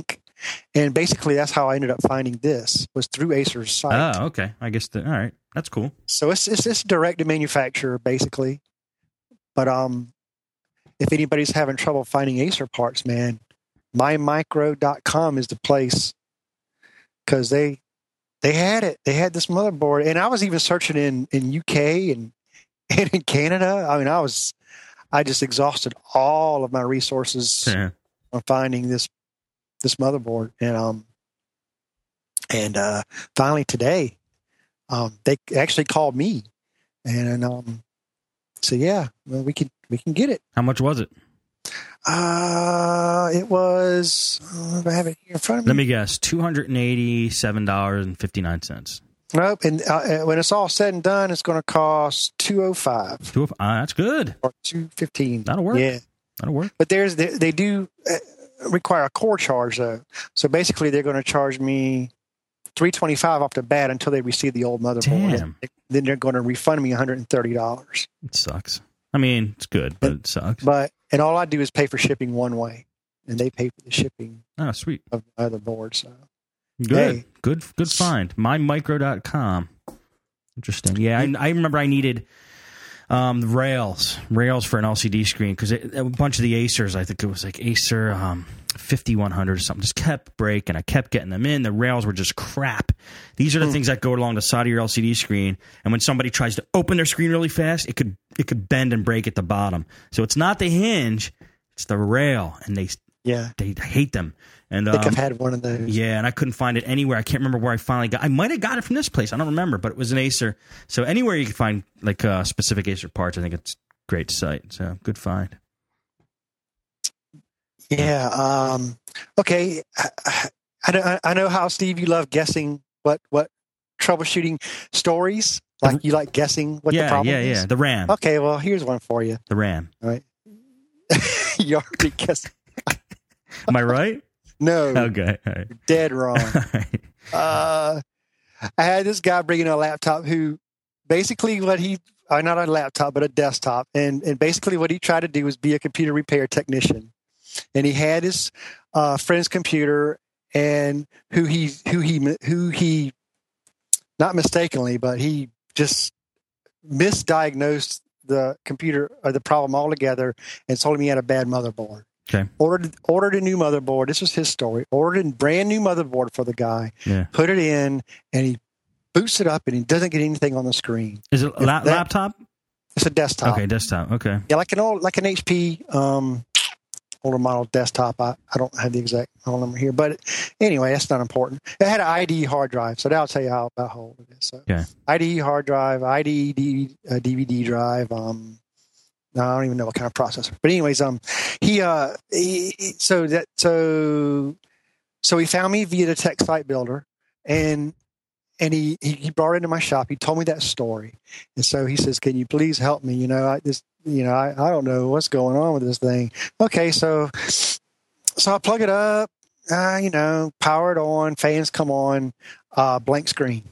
And basically, that's how I ended up finding this, was through Acer's site. Oh, okay. I guess, the, all right. That's cool. So it's, it's, it's direct to manufacturer, basically. But um, if anybody's having trouble finding Acer parts, man, my micro dot com is the place, because they they had it. They had this motherboard. And I was even searching in, in U K and, and in Canada. I mean, I was, I just exhausted all of my resources Yeah. on finding this this motherboard. And um and uh finally today, um they actually called me and um so yeah, well, we can we can get it. How much was it? Uh it was uh, I have it here in front of me. Let me guess, two hundred eighty-seven dollars and fifty-nine cents. Nope, and uh, when it's all said and done, it's going to cost two oh five Two, uh, that's good. or two fifteen. That'll work. Yeah. That'll work. But there's they, they do uh, require a core charge though. So basically, they're going to charge me three twenty five off the bat until they receive the old motherboard. Damn. Then they're going to refund me one hundred and thirty dollars. It sucks. I mean, it's good, but it sucks. But and all I do is pay for shipping one way, and they pay for the shipping Oh, sweet. of the motherboard. So Good. Hey. Good. Good find. my micro dot com. Interesting. Yeah, I, I remember I needed um, rails, rails for an L C D screen because a bunch of the Acers, I think it was like Acer um, fifty-one hundred or something, just kept breaking. I kept getting them in. The rails were just crap. These are the mm. things that go along the side of your L C D screen, and when somebody tries to open their screen really fast, it could it could bend and break at the bottom. So it's not the hinge, it's the rail, and they yeah they hate them. And, I think um, I've had one of those. Yeah, and I couldn't find it anywhere. I can't remember where I finally got. I might have got it from this place. I don't remember, but it was an Acer. So anywhere you can find like uh, specific Acer parts, I think it's a great site. So good find. Yeah. Um, okay. I, I, I know how, Steve, you love guessing what what troubleshooting stories. Like you like guessing what yeah, the problem yeah, is. Yeah, yeah. The RAM. Okay. Well, here's one for you. The RAM. All right. You already guessed. Am I right? No. Okay. All right. You're dead wrong. uh, I had this guy bringing a laptop who basically what he, uh, not a laptop, but a desktop. And, and basically what he tried to do was be a computer repair technician. And he had his uh, friend's computer and who he, who he, who he, not mistakenly, but he just misdiagnosed the computer or the problem altogether and told him he had a bad motherboard. Okay. Ordered ordered a new motherboard. This was his story. Ordered a brand new motherboard for the guy. Yeah. Put it in, and he boots it up, and he doesn't get anything on the screen. Is it a la- that, laptop? It's a desktop. Okay, desktop. Okay. Yeah, like an old, like an H P um, older model desktop. I, I don't have the exact model number here, but anyway, that's not important. It had an I D E hard drive, so that'll tell you how, how old it is. So okay. I D E hard drive, I D E uh, D V D drive. Um, no, I don't even know what kind of processor. But anyways, um, he uh, he, he, so that so so he found me via the Tech Site Builder, and and he, he he brought it into my shop. He told me that story, and so he says, "Can you please help me? You know, I this you know I, I don't know what's going on with this thing." Okay, so so I plug it up, uh, you know, power it on, fans come on, uh, blank screen.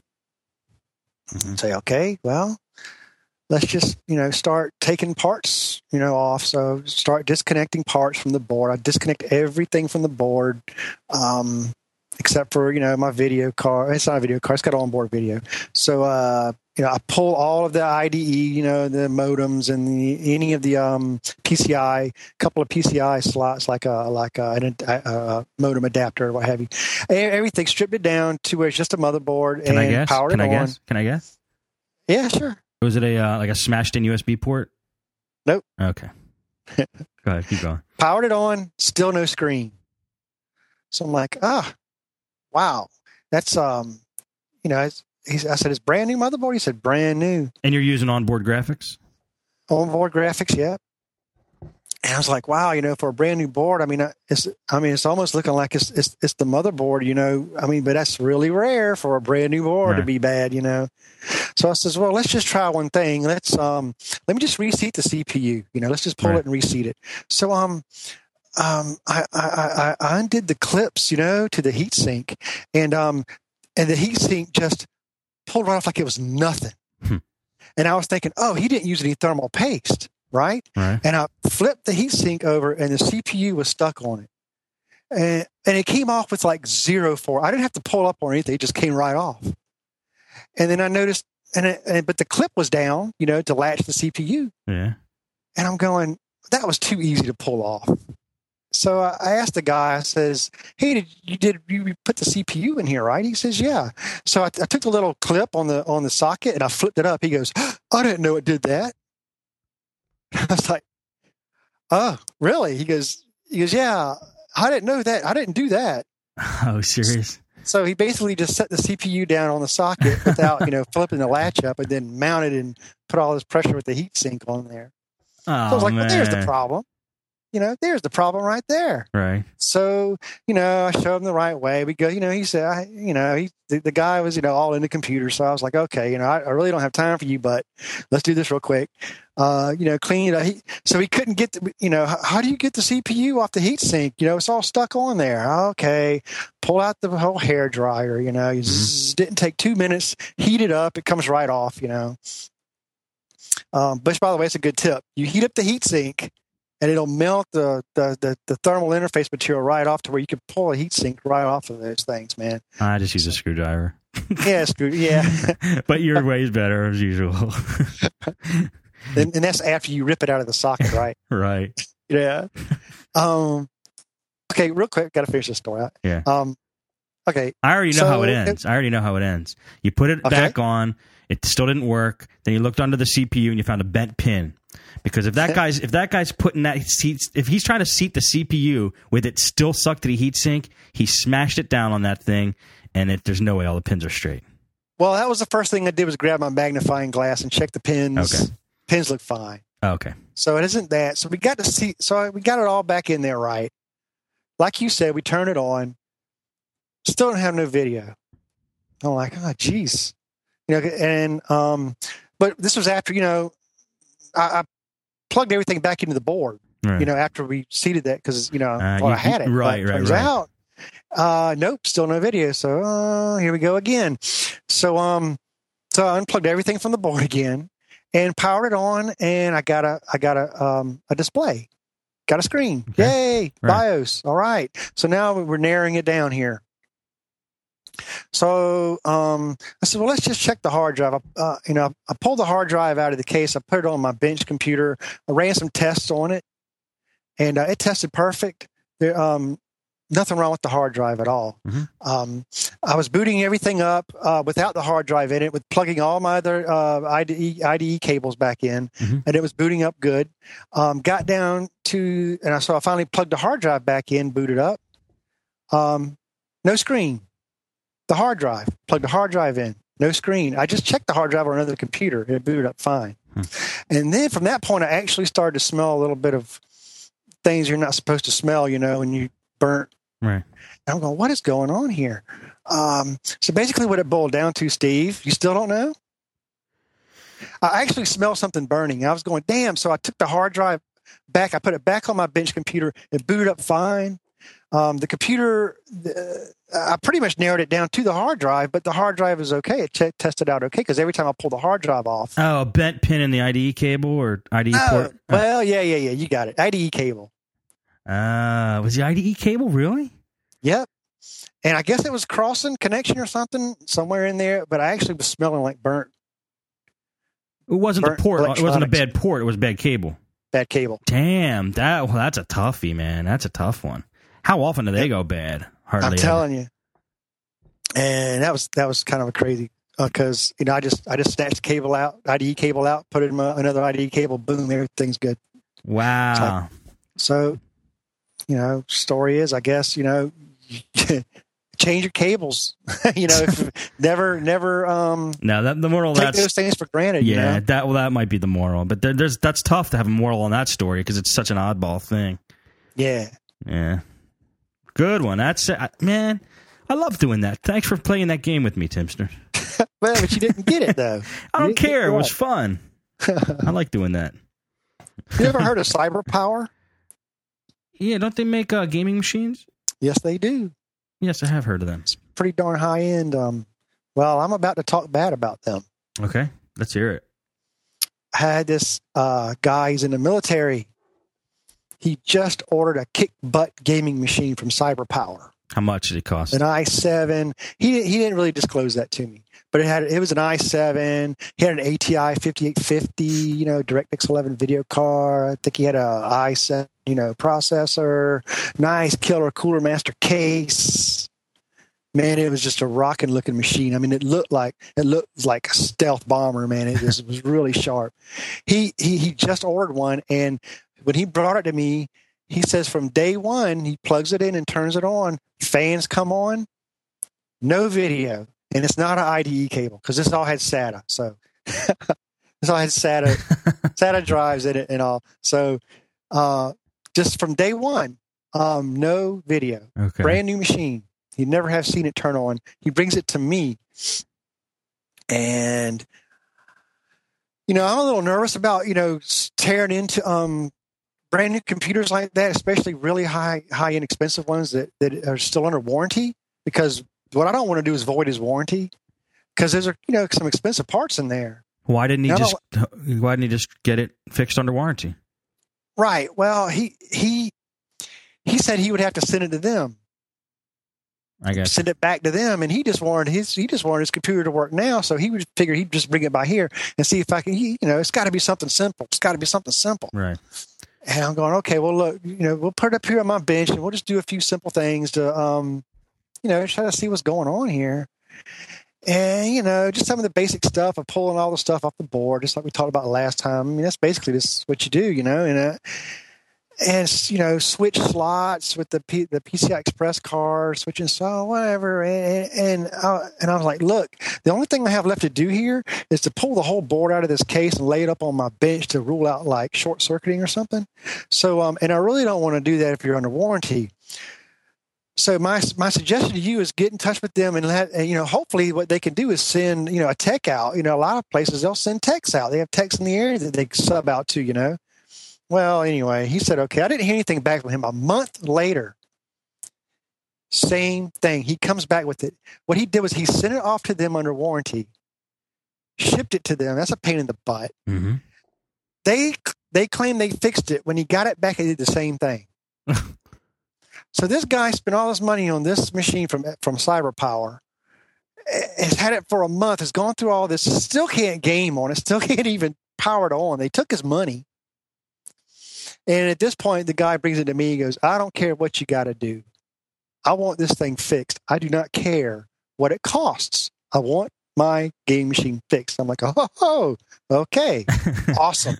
Mm-hmm. Say, okay, well, let's just, you know, start taking parts, you know, off. So start disconnecting parts from the board. I disconnect everything from the board, um, except for, you know, my video card. It's not a video card. It's got onboard video. So, uh, you know, I pull all of the I D E, you know, the modems and the, any of the um, P C I, a couple of P C I slots, like a like a, an, a, a modem adapter or what have you. Everything, stripped it down to where it's just a motherboard. Can and I guess? powered Can it I on. guess? Can I guess? Yeah, sure. Was it a uh, like a smashed in U S B port? Nope. Okay. Go ahead. Keep going. Powered it on. Still no screen. So I'm like, ah, wow. That's um, you know, it's, he's, I said, it's brand new motherboard. He said, brand new. And you're using onboard graphics? Onboard graphics, yeah. And I was like, wow, you know, for a brand new board, I mean, it's, I mean, it's almost looking like it's, it's, it's the motherboard, you know. I mean, but that's really rare for a brand new board right. to be bad, you know. So I says, well, let's just try one thing. Let's um, let me just reseat the C P U. You know, let's just pull right. it and reseat it. So um, um, I, I I I undid the clips, you know, to the heatsink, and um, and the heatsink just pulled right off like it was nothing. Hmm. And I was thinking, oh, he didn't use any thermal paste. Right? right? And I flipped the heatsink over, and the C P U was stuck on it. and and it came off with like zero force. I didn't have to pull up or anything; it just came right off. And then I noticed, and, it, and but the clip was down, you know, to latch the C P U. Yeah. And I'm going, that was too easy to pull off. So I, I asked the guy. I says, "Hey, did you did you put the C P U in here, right?" He says, "Yeah." So I, I took the little clip on the on the socket and I flipped it up. He goes, "I didn't know it did that." I was like, "Oh, really?" He goes, "He goes, yeah, I didn't know that. I didn't do that." Oh, serious? So he basically just set the C P U down on the socket without, you know, flipping the latch up, and then mounted and put all this pressure with the heat sink on there. Oh, so I was like, man. "Well, there's the problem. You know, there's the problem right there." Right. So, you know, I showed him the right way. We go, you know, he said, I, you know, he, the, the guy was, you know, all into computers. So I was like, okay, you know, I, I really don't have time for you, but let's do this real quick. Uh, you know, clean it up. He, so he couldn't get the, you know, how, how do you get the C P U off the heat sink? You know, it's all stuck on there. Okay. Pull out the whole hair dryer, you know, mm-hmm. zzz, didn't take two minutes, heat it up. It comes right off, you know. Um, which, by the way, it's a good tip. You heat up the heat sink, and it'll melt the, the, the, the thermal interface material right off to where you can pull a heat sink right off of those things, man. I just use a screwdriver. Yeah, screw, yeah. But your way's better as usual. and, and that's after you rip it out of the socket, right? Right. Yeah. Um. Okay, real quick, got to finish this story out. Yeah. Um. Okay. I already know so how it ends. It, I already know how it ends. You put it okay. back on. It still didn't work. Then you looked under the C P U and you found a bent pin. Because if that guy's if that guy's putting that seat, if he's trying to seat the C P U with it still sucked to the heat sink, he smashed it down on that thing, and it, there's no way all the pins are straight. Well, that was the first thing I did was grab my magnifying glass and check the pins. Okay. Pins look fine. Okay. So it isn't that. So we got to see. So we got it all back in there, right? Like you said, we turn it on. Still don't have no video. I'm like, oh, geez, you know. And um, but this was after, you know, I, I plugged everything back into the board. Right. You know, after we seated that, because you know, uh, well, you, I had it. Right, right, turns right. out, uh, nope, still no video. So uh, here we go again. So um, so I unplugged everything from the board again and powered it on, and I got a I got a um a display, got a screen. Okay. Yay, right. BIOS. All right. So now we're narrowing it down here. So um, I said, well, let's just check the hard drive. Uh, you know, I pulled the hard drive out of the case. I put it on my bench computer. I ran some tests on it, and uh, it tested perfect. There, um, nothing wrong with the hard drive at all. Mm-hmm. Um, I was booting everything up uh, without the hard drive in it, with plugging all my other uh, I D E, I D E cables back in, mm-hmm. and it was booting up good. Um, got down to, and I so I finally plugged the hard drive back in, booted up. Um, no screen. The hard drive, plugged the hard drive in, no screen. I just checked the hard drive on another computer. It booted up fine. Hmm. And then from that point, I actually started to smell a little bit of things you're not supposed to smell, you know, when you burnt. Right. And I'm going, what is going on here? Um, so basically what it boiled down to, Steve, you still don't know? I actually smelled something burning. I was going, damn. So I took the hard drive back. I put it back on my bench computer. It booted up fine. Um, the computer, uh, I pretty much narrowed it down to the hard drive, but the hard drive is okay. It t- tested out okay, because every time I pull the hard drive off. Oh, a bent pin in the I D E cable or I D E oh, port? Oh. Well, yeah, yeah, yeah. You got it. I D E cable. Uh, was the I D E cable really? Yep. And I guess it was crossing connection or something somewhere in there, but I actually was smelling like burnt. It wasn't the port. It wasn't a bad port. It was a bad cable. Bad cable. Damn. That, well, that's a toughie, man. That's a tough one. How often do they go bad? Hardly I'm telling ever. you. And that was that was kind of a crazy, because uh, you know I just I just snatched the cable out, I D E cable out, put it in my, another I D E cable, boom, everything's good. Wow. So, so you know, story is, I guess, you know, change your cables. you know, if, never never. Um, no, that the moral take that's those things for granted. Yeah, you know? that well, that might be the moral, but there, there's that's tough to have a moral on that story because it's such an oddball thing. Yeah. Yeah. Good one. That's uh, man. I love doing that. Thanks for playing that game with me, Timster. Well, but you didn't get it though. I don't care. It, it was fun. I like doing that. You ever heard of Cyber Power? Yeah, don't they make uh, gaming machines? Yes, they do. Yes, I have heard of them. It's pretty darn high end. Um, well, I'm about to talk bad about them. Okay, let's hear it. I had this uh, guy. He's in the military. he just ordered a kick butt gaming machine from CyberPower. How much did it cost? An i seven. He he didn't really disclose that to me, but it had it was an i seven. He had an A T I fifty-eight fifty, you know, DirectX eleven video card. I think he had a i seven, you know, processor. Nice killer Cooler Master case. Man, it was just a rocking looking machine. I mean, it looked like it looked like a stealth bomber. Man, it was, it was really sharp. He he he just ordered one, and when he brought it to me, he says from day one, he plugs it in and turns it on. Fans come on, no video, and it's not an I D E cable because this all had SATA. So this all had SATA SATA drives in it and all. So uh, just from day one, um, no video. Okay. Brand new machine. He'd never have seen it turn on. He brings it to me, and you know I'm a little nervous about you know tearing into um. brand new computers like that, especially really high, high end expensive ones that, that are still under warranty, because what I don't want to do is void his warranty, because there's, you know, some expensive parts in there. Why didn't he just, why didn't he just get it fixed under warranty? Right. Well, he, he, he said he would have to send it to them. I guess. Send it back to them. And he just wanted his, he just wanted his computer to work now. So he would figure he'd just bring it by here and see if I can, he, you know, it's got to be something simple. It's got to be something simple. Right. And I'm going, okay, well, look, you know, we'll put it up here on my bench and we'll just do a few simple things to, um, you know, try to see what's going on here. And, you know, just some of the basic stuff of pulling all the stuff off the board, just like we talked about last time. I mean, that's basically just what you do, you know, and, uh, and you know, switch slots with the P, the P C I Express card, switching so whatever. And, and, I, and I was like, look, the only thing I have left to do here is to pull the whole board out of this case and lay it up on my bench to rule out like short circuiting or something. So, um, and I really don't want to do that if you're under warranty. So my my suggestion to you is get in touch with them and let, and, you know, hopefully what they can do is send, you know, a tech out. You know, a lot of places they'll send techs out. They have techs in the area that they sub out to, you know. Well, anyway, he said, okay, I didn't hear anything back from him. A month later, same thing. He comes back with it. What he did was he sent it off to them under warranty, shipped it to them. That's a pain in the butt. Mm-hmm. They they claim they fixed it. When he got it back, he did the same thing. So this guy spent all this money on this machine from from CyberPower, has had it for a month, has gone through all this, still can't game on it, still can't even power it on. They took his money. And at this point, the guy brings it to me. He goes, I don't care what you got to do. I want this thing fixed. I do not care what it costs. I want my game machine fixed. I'm like, oh, oh okay, awesome.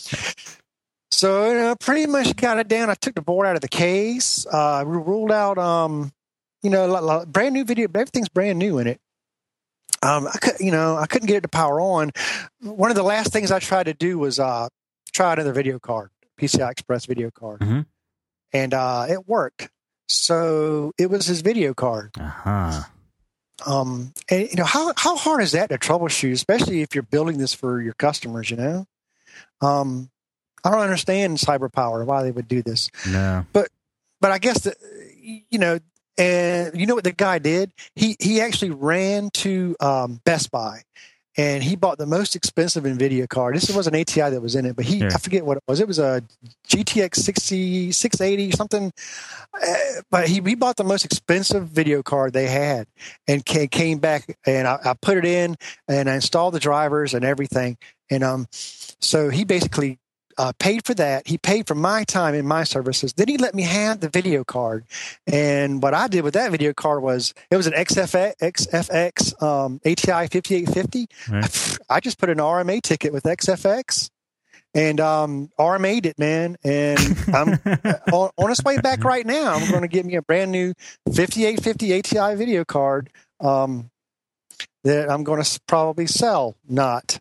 So you know, pretty much got it down. I took the board out of the case. Uh, ruled out, um, you know, brand new video. Everything's brand new in it. Um, I could, you know, I couldn't get it to power on. One of the last things I tried to do was uh, try another video card. P C I Express video card, mm-hmm. and uh, it worked. So it was his video card. Uh-huh. Um, and you know how how hard is that to troubleshoot, especially if you're building this for your customers? You know, um, I don't understand CyberPower why they would do this. No, but but I guess that you know, and you know what the guy did? He he actually ran to um, Best Buy. And he bought the most expensive NVIDIA card. This was an A T I that was in it, but he, yeah. I forget what it was. It was a G T X sixty, six eighty, something. Uh, but he, he bought the most expensive video card they had and came back, and I, I put it in and I installed the drivers and everything. And um, so he basically uh, paid for that. He paid for my time and my services. Then he let me have the video card. And what I did with that video card was, it was an X F X, X F X um, A T I fifty-eight fifty. Right. I just put an R M A ticket with X F X and um, R M A'd it, man. And I'm on, on its way back right now. I'm going to get me a brand new fifty-eight fifty A T I video card um, that I'm going to probably sell, not.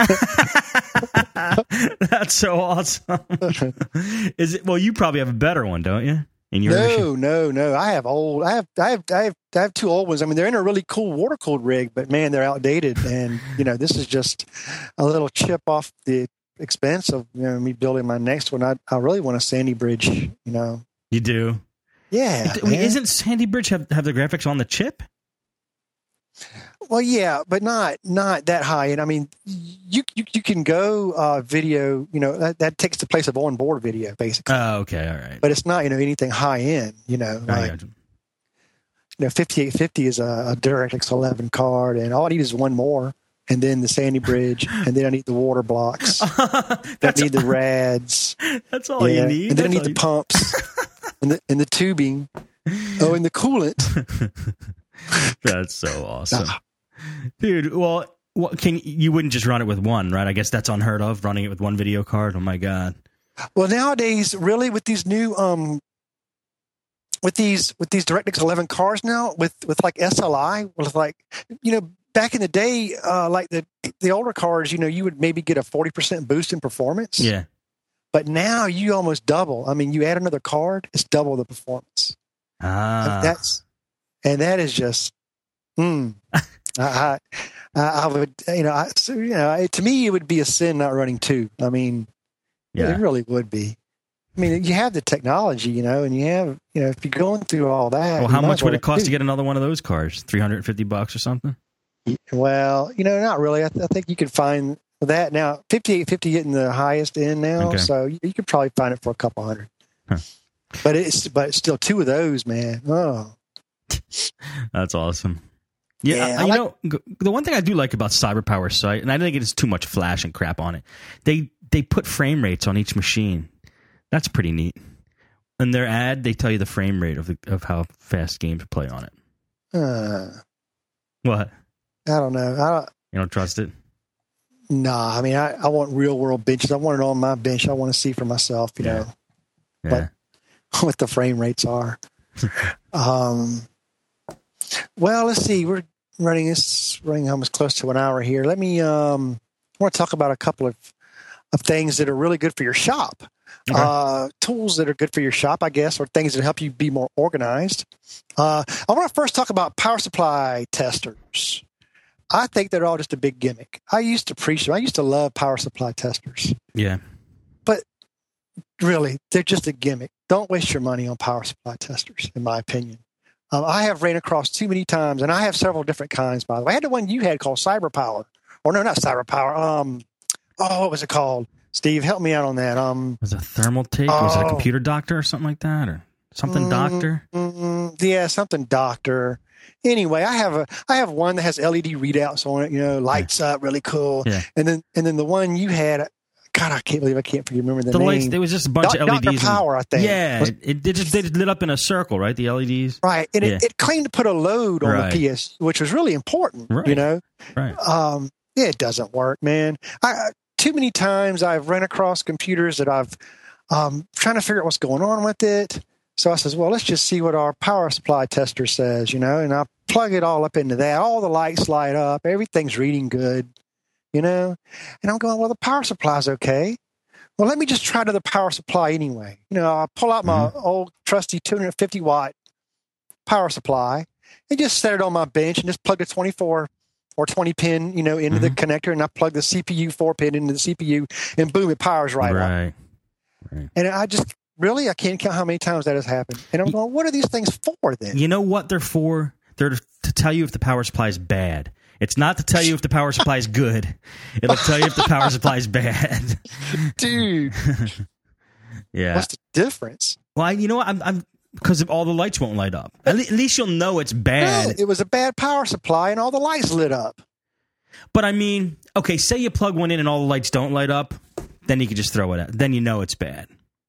That's so awesome. Is it? Well, you probably have a better one, don't you? In your no, machine? no, no. I have old. I have, I have, I have, I have two old ones. I mean, they're in a really cool water cooled rig, but man, they're outdated. And you know, this is just a little chip off the expense of you know me building my next one. I, I really want a Sandy Bridge. You know, you do. Yeah. It, isn't Sandy Bridge have have the graphics on the chip? Well, yeah, but not not that high. And I mean, you you, you can go uh, video. You know, that, that takes the place of onboard video, basically. Oh, okay, all right. But it's not, you know, anything high end. You know, like, you know, fifty-eight fifty is a, a DirectX eleven card, and all I need is one more, and then the Sandy Bridge, and then I need the water blocks. I need the rads. That's all yeah. you need. And then that's I need the you... pumps and the and the tubing. Oh, and the coolant. That's so awesome. Dude, well, what, can you wouldn't just run it with one, right? I guess that's unheard of, running it with one video card. Oh my god. Well, nowadays, really, with these new, um, with these with these DirectX eleven cards now, with with like S L I, with like, you know, back in the day, uh, like the the older cards, you know, you would maybe get a forty percent boost in performance. Yeah. But now you almost double. I mean, you add another card, it's double the performance. Ah. And that's and that is just. Hmm. I, I, I would, you know, I, so, you know, it, to me, it would be a sin not running two. I mean, yeah. It really would be. I mean, you have the technology, you know, and you have, you know, if you're going through all that. Well, how much would it cost to get another one of those cards? three hundred fifty bucks or something? Well, you know, not really. I, th- I think you could find that now. fifty-eight fifty getting the highest end now, okay. So you, you could probably find it for a couple hundred. Huh. But it's, but it's still two of those, man. Oh, that's awesome. Yeah, yeah you like, know, the one thing I do like about CyberPower's site, and I think it's too much flash and crap on it, they they put frame rates on each machine. That's pretty neat. In their ad, they tell you the frame rate of the, of how fast games play on it. Uh, what? I don't know. I don't, you don't trust it? Nah, I mean, I, I want real world benches. I want it on my bench. I want to see for myself, you yeah. know, yeah. what, what the frame rates are. um. Well, let's see. We're running this running almost close to an hour here. Let me. Um, I want to talk about a couple of of things that are really good for your shop. Okay. Uh, tools that are good for your shop, I guess, or things that help you be more organized. Uh, I want to first talk about power supply testers. I think they're all just a big gimmick. I used to preach them. I used to love power supply testers. Yeah, but really, they're just a gimmick. Don't waste your money on power supply testers, in my opinion. Um, I have ran across too many times, and I have several different kinds, by the way. I had the one you had called CyberPower. Or no, not CyberPower. Um, oh, what was it called? Steve, help me out on that. Um, was it a thermal take? Oh, was it a computer doctor or something like that? Or something mm, doctor? Mm, yeah, something doctor. Anyway, I have a I have one that has L E D readouts on it, you know, lights yeah. up, really cool. Yeah. And then and then the one you had, God, I can't believe I can't remember the, the name. Lights, there was just a bunch Do- of L E Ds. Doctor Power, I think. Yeah, was, it, it just they just lit up in a circle, right? The L E Ds. Right, and yeah. it, it claimed to put a load on right. the P S, which was really important. Right. You know, right? Um, yeah, it doesn't work, man. I, too many times I've run across computers that I've um, trying to figure out what's going on with it. So I says, well, let's just see what our power supply tester says, you know, and I plug it all up into that. All the lights light up. Everything's reading good, you know, and I'm going, well, the power supply's okay. Well, let me just try to the power supply anyway. You know, I pull out my mm-hmm. old trusty two hundred fifty watt power supply and just set it on my bench and just plug a twenty-four or twenty pin, you know, into mm-hmm. the connector, and I plug the C P U four pin into the C P U, and boom, it powers right, right. up. Right. And I just really, I can't count how many times that has happened. And I'm going, what are these things for then? You know what they're for? They're to tell you if the power supply is bad. It's not to tell you if the power supply is good. It'll tell you if the power supply is bad. Dude. Yeah. What's the difference? Well, I, you know what? I'm, I'm because all the lights won't light up. At, le- at least you'll know it's bad. No, it was a bad power supply and all the lights lit up. But I mean, okay, say you plug one in and all the lights don't light up, then you can just throw it out. Then you know it's bad.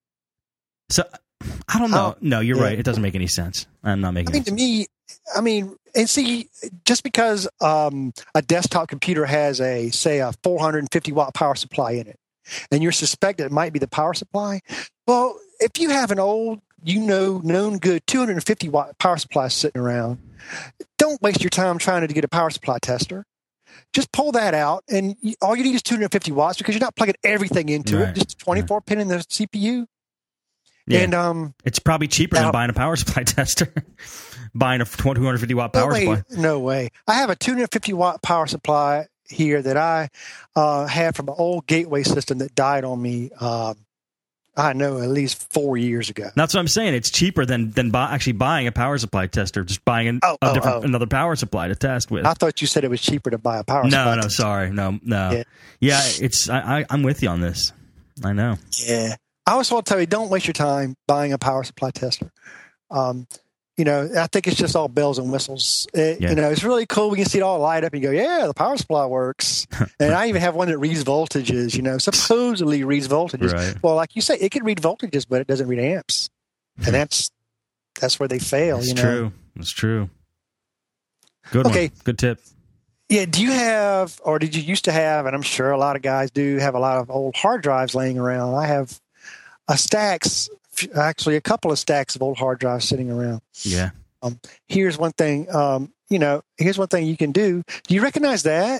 So, I don't know. Oh, no, you're yeah. right. It doesn't make any sense. I'm not making I mean, any to sense. me, I mean, and see, just because um, a desktop computer has a, say, a four hundred fifty watt power supply in it, and you're suspected it might be the power supply, well, if you have an old, you know, known good two hundred fifty watt power supply sitting around, don't waste your time trying to get a power supply tester. Just pull that out, and you, all you need is two hundred fifty watts because you're not plugging everything into right. it, just twenty-four right. pin in the C P U. Yeah. And um, it's probably cheaper now, than buying a power supply tester. Buying a two hundred fifty watt power no way, supply. No way. I have a two hundred fifty watt power supply here that I uh, had from an old Gateway system that died on me um, I know, at least four years ago. That's what I'm saying. It's cheaper than than buy, actually buying a power supply tester. Just buying an, Oh, a oh, different oh. another power supply to test with. I thought you said it was cheaper to buy a power no, supply. no, tester. sorry, no, no. Yeah. Yeah, it's I, I, I'm with you on this. I know. Yeah. I always want to tell you, don't waste your time buying a power supply tester. Um, you know, I think it's just all bells and whistles. It, Yeah. You know, it's really cool when you see it all light up and you go, yeah, the power supply works. And I even have one that reads voltages, you know, supposedly reads voltages. Right. Well, like you say, it can read voltages, but it doesn't read amps. And that's that's where they fail, It's you know. true. It's true. Good Okay. one. Good tip. Yeah, do you have, or did you used to have, and I'm sure a lot of guys do, have a lot of old hard drives laying around. I have a stacks, actually a couple of stacks of old hard drives sitting around. Yeah. Um, here's one thing, um, you know, here's one thing you can do. Do you recognize that?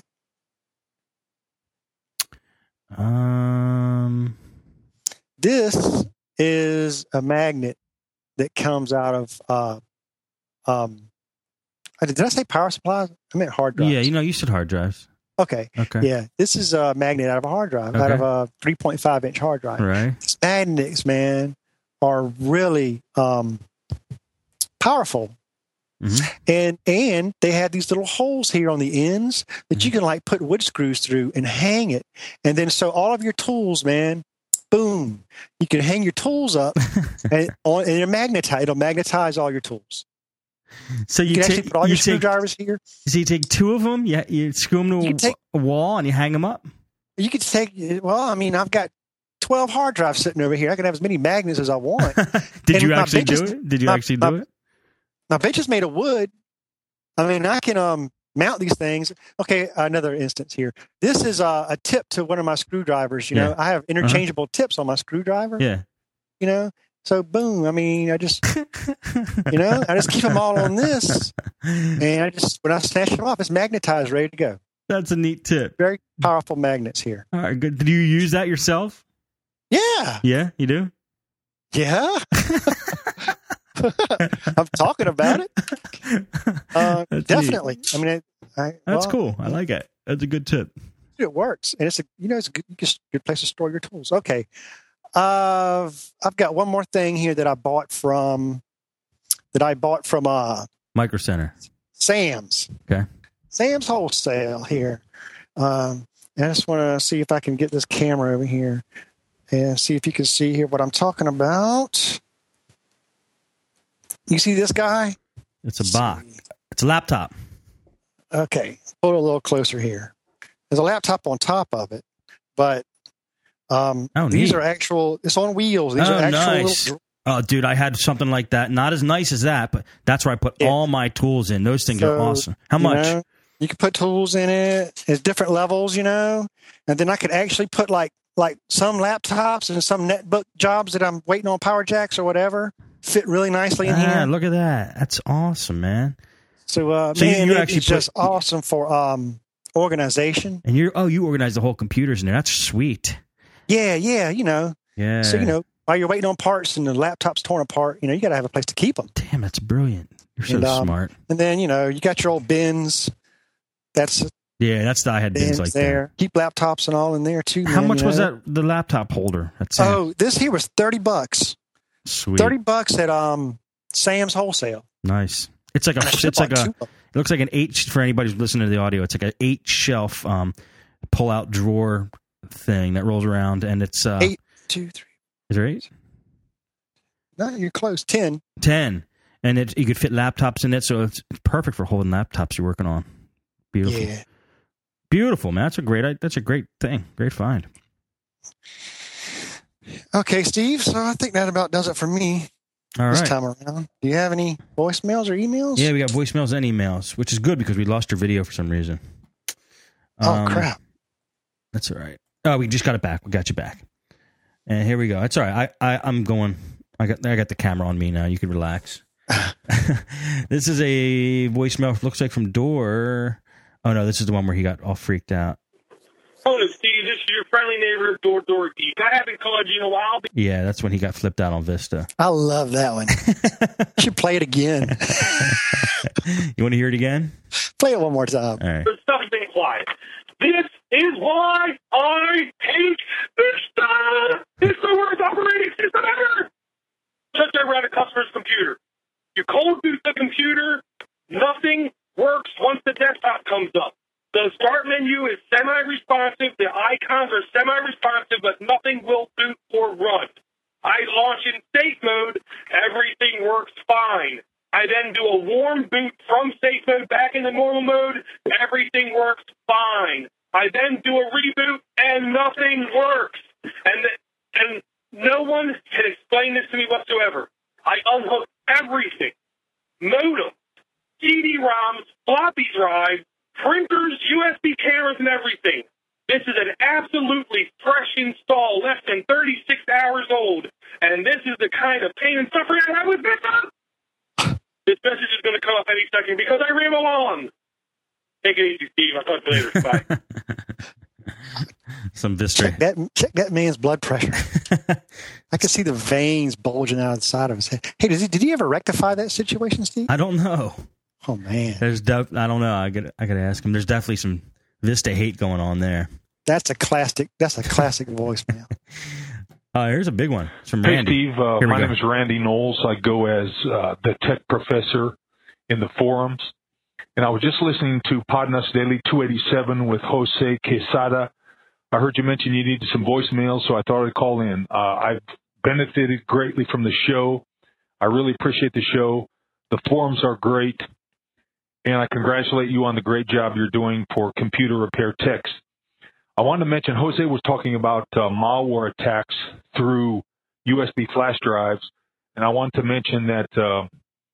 Um. This is a magnet that comes out of, uh, um, did I say power supplies? I meant hard drives. Yeah, you know, you said hard drives. Okay. Okay. Yeah, this is a magnet out of a hard drive, out Okay. of a three point five inch hard drive. Right. These magnets, man, are really um, powerful. Mhm. And and they have these little holes here on the ends that you can like put wood screws through and hang it. And then so all of your tools, man, boom, you can hang your tools up and on and it'll magnetize, it'll magnetize all your tools. So you, You can take actually put all you your take screwdrivers here. so you take two of them. Yeah, you screw them to You a, can take- a wall and you hang them up. You could take well, I mean, I've got twelve hard drives sitting over here. I can have as many magnets as I want. Did And you my actually bench do is- it? Did you my- actually my- do it? My bench is made of wood. I mean, I can um, mount these things. Okay, another instance here. This is uh, a tip to one of my screwdrivers. You know, Yeah. I have interchangeable tips on my screwdriver. Yeah. You know, so boom. I mean, I just, you know, I just keep them all on this, and I just when I snatch them off, it's magnetized, ready to go. That's a neat tip. Very powerful magnets here. All right, good. Do you use that yourself? Yeah, Yeah, you do. yeah. I'm talking about it. Uh, That's definitely. neat. I mean, it, I, That's well, cool. I like it. That's a good tip. it works, and it's a you know it's a good, it's a good place to store your tools. Okay, uh, I've got one more thing here that I bought from that I bought from uh, Micro Center. Sam's. Okay. Sam's Wholesale here. Um, and I just want to see if I can get this camera over here and see if you can see here what I'm talking about. You see this guy? It's a box. It's a laptop. Okay, pull it a little closer here. There's a laptop on top of it, but um, Oh, these neat. are actual. It's on wheels. These Oh, are actual. nice. Little, Oh, dude, I had something like that. Not as nice as that, but that's where I put Yeah. all my tools in. Those things are So, awesome. How you much? know, you can put tools in it. It's different levels, you know, and then I could actually put like like some laptops and some netbook jobs that I'm waiting on power jacks or whatever fit really nicely in Ah, here. look at that. That's awesome, man. So, uh, So you- man, you it- actually it's just put- awesome for um, organization. And you're oh, you organize the whole computers in there. That's sweet. Yeah, yeah, you know. Yeah. So you know, while you're waiting on parts and the laptop's torn apart, you know, you got to have a place to keep them. Damn, that's brilliant. You're so And, um, smart. And then you know, you got your old bins. That's Yeah, that's the I had bins bins like there. Keep laptops and all in there too. that. How man, much you was know? that? The laptop holder. That's it. Oh, this here was thirty bucks. Sweet. Thirty bucks at um Sam's Wholesale. Nice. It's like a. I should've It's like bought a. two of them. It looks like an eight for anybody who's listening to the audio. It's like an eight shelf um, pull out drawer thing that rolls around, and it's uh, Eight, two, three. Is there eight? No, you're close. Ten. Ten, and it you could fit laptops in it, so it's perfect for holding laptops you're working on. Beautiful, Yeah. beautiful, man. That's a great. That's a great thing. Great find. Okay, Steve. So I think that about does it for me All this right. time around. Do you have any voicemails or emails? Yeah, we got voicemails and emails, which is good because we lost your video for some reason. Oh Um, crap. That's all right. Oh, we just got it back. We got you back. And here we go. That's all right. I, I I'm going. I got I got the camera on me now. You can relax. This is a voicemail. Looks like from Door. Oh no, this is the one where he got all freaked out. Hello, Steve. This is your friendly neighbor, Door Door Geek. I haven't called you in a while. Yeah, that's when he got flipped out on Vista. I love that one. You should play it again. You want to hear it again? Play it one more time. All right. But stuff has been quiet. This is why I hate Vista. It's the worst operating because nothing will boot or run. I launch in safe mode, everything works fine. I then do a warm boot from safe mode back into normal mode, everything works fine. I then do a reboot, and nothing works. And and no one can explain this to me whatsoever. I unhook everything. Modem, C D ROMs, floppy drives, printers, U S B cameras, and everything. This is an absolutely fresh install, less than thirty-six hours old, and this is the kind of pain and suffering I have with this. This message is going to come up any second because I ramble on. Take it easy, Steve. I'll talk to you later. Bye. Some Vista. Check that, check that man's blood pressure. I can see the veins bulging out of the side of his head. Hey, does he, did he ever rectify that situation, Steve? I don't know. Oh, man. There's def- I don't know. I got I got to ask him. There's definitely some Vista hate going on there. That's a classic. That's a classic voicemail. Uh, here's a big one. It's from Hey, Randy. Steve. Uh, my go. name is Randy Knowles. I go as uh, the tech professor in the forums. And I was just listening to Podnuts Daily two eighty-seven with Jose Quesada. I heard you mention you needed some voicemails, so I thought I'd call in. Uh, I've benefited greatly from the show. I really appreciate the show. The forums are great. And I congratulate you on the great job you're doing for computer repair techs. I wanted to mention, Jose was talking about uh, malware attacks through U S B flash drives, and I want to mention that uh,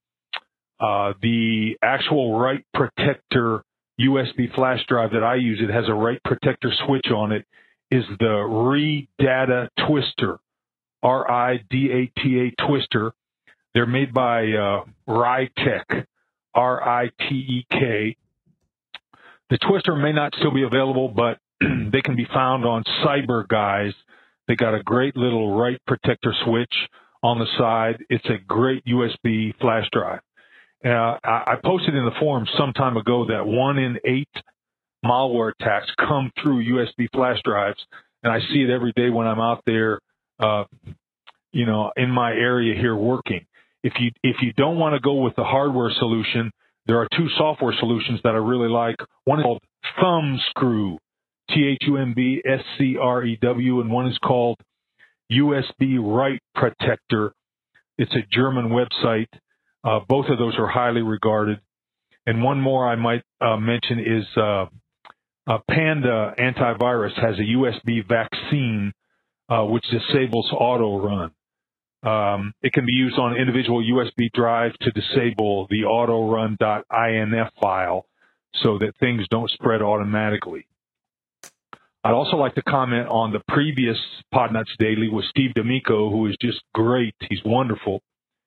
uh, the actual Write Protector U S B flash drive that I use, it has a Write Protector switch on it, is the RiData Twister, R I D A T A Twister. They're made by uh, Rytech, R I T E K. The Twister may not still be available, but they can be found on Cyber Guys. They got a great little Write Protector switch on the side. It's a great U S B flash drive. Uh, I, I posted in the forum some time ago that one in eight malware attacks come through U S B flash drives, and I see it every day when I'm out there, uh, you know, in my area here working. If you if you don't want to go with the hardware solution, there are two software solutions that I really like. One is called Thumbscrew, T H U M B S C R E W, and one is called U S B Write Protector. It's a German website. Uh, both of those are highly regarded. And one more I might uh, mention is uh, uh, Panda Antivirus has a U S B vaccine uh, which disables auto run. Um, it can be used on individual U S B drive to disable the autorun.inf file so that things don't spread automatically. I'd also like to comment on the previous Podnuts Daily with Steve D'Amico, who is just great. He's wonderful.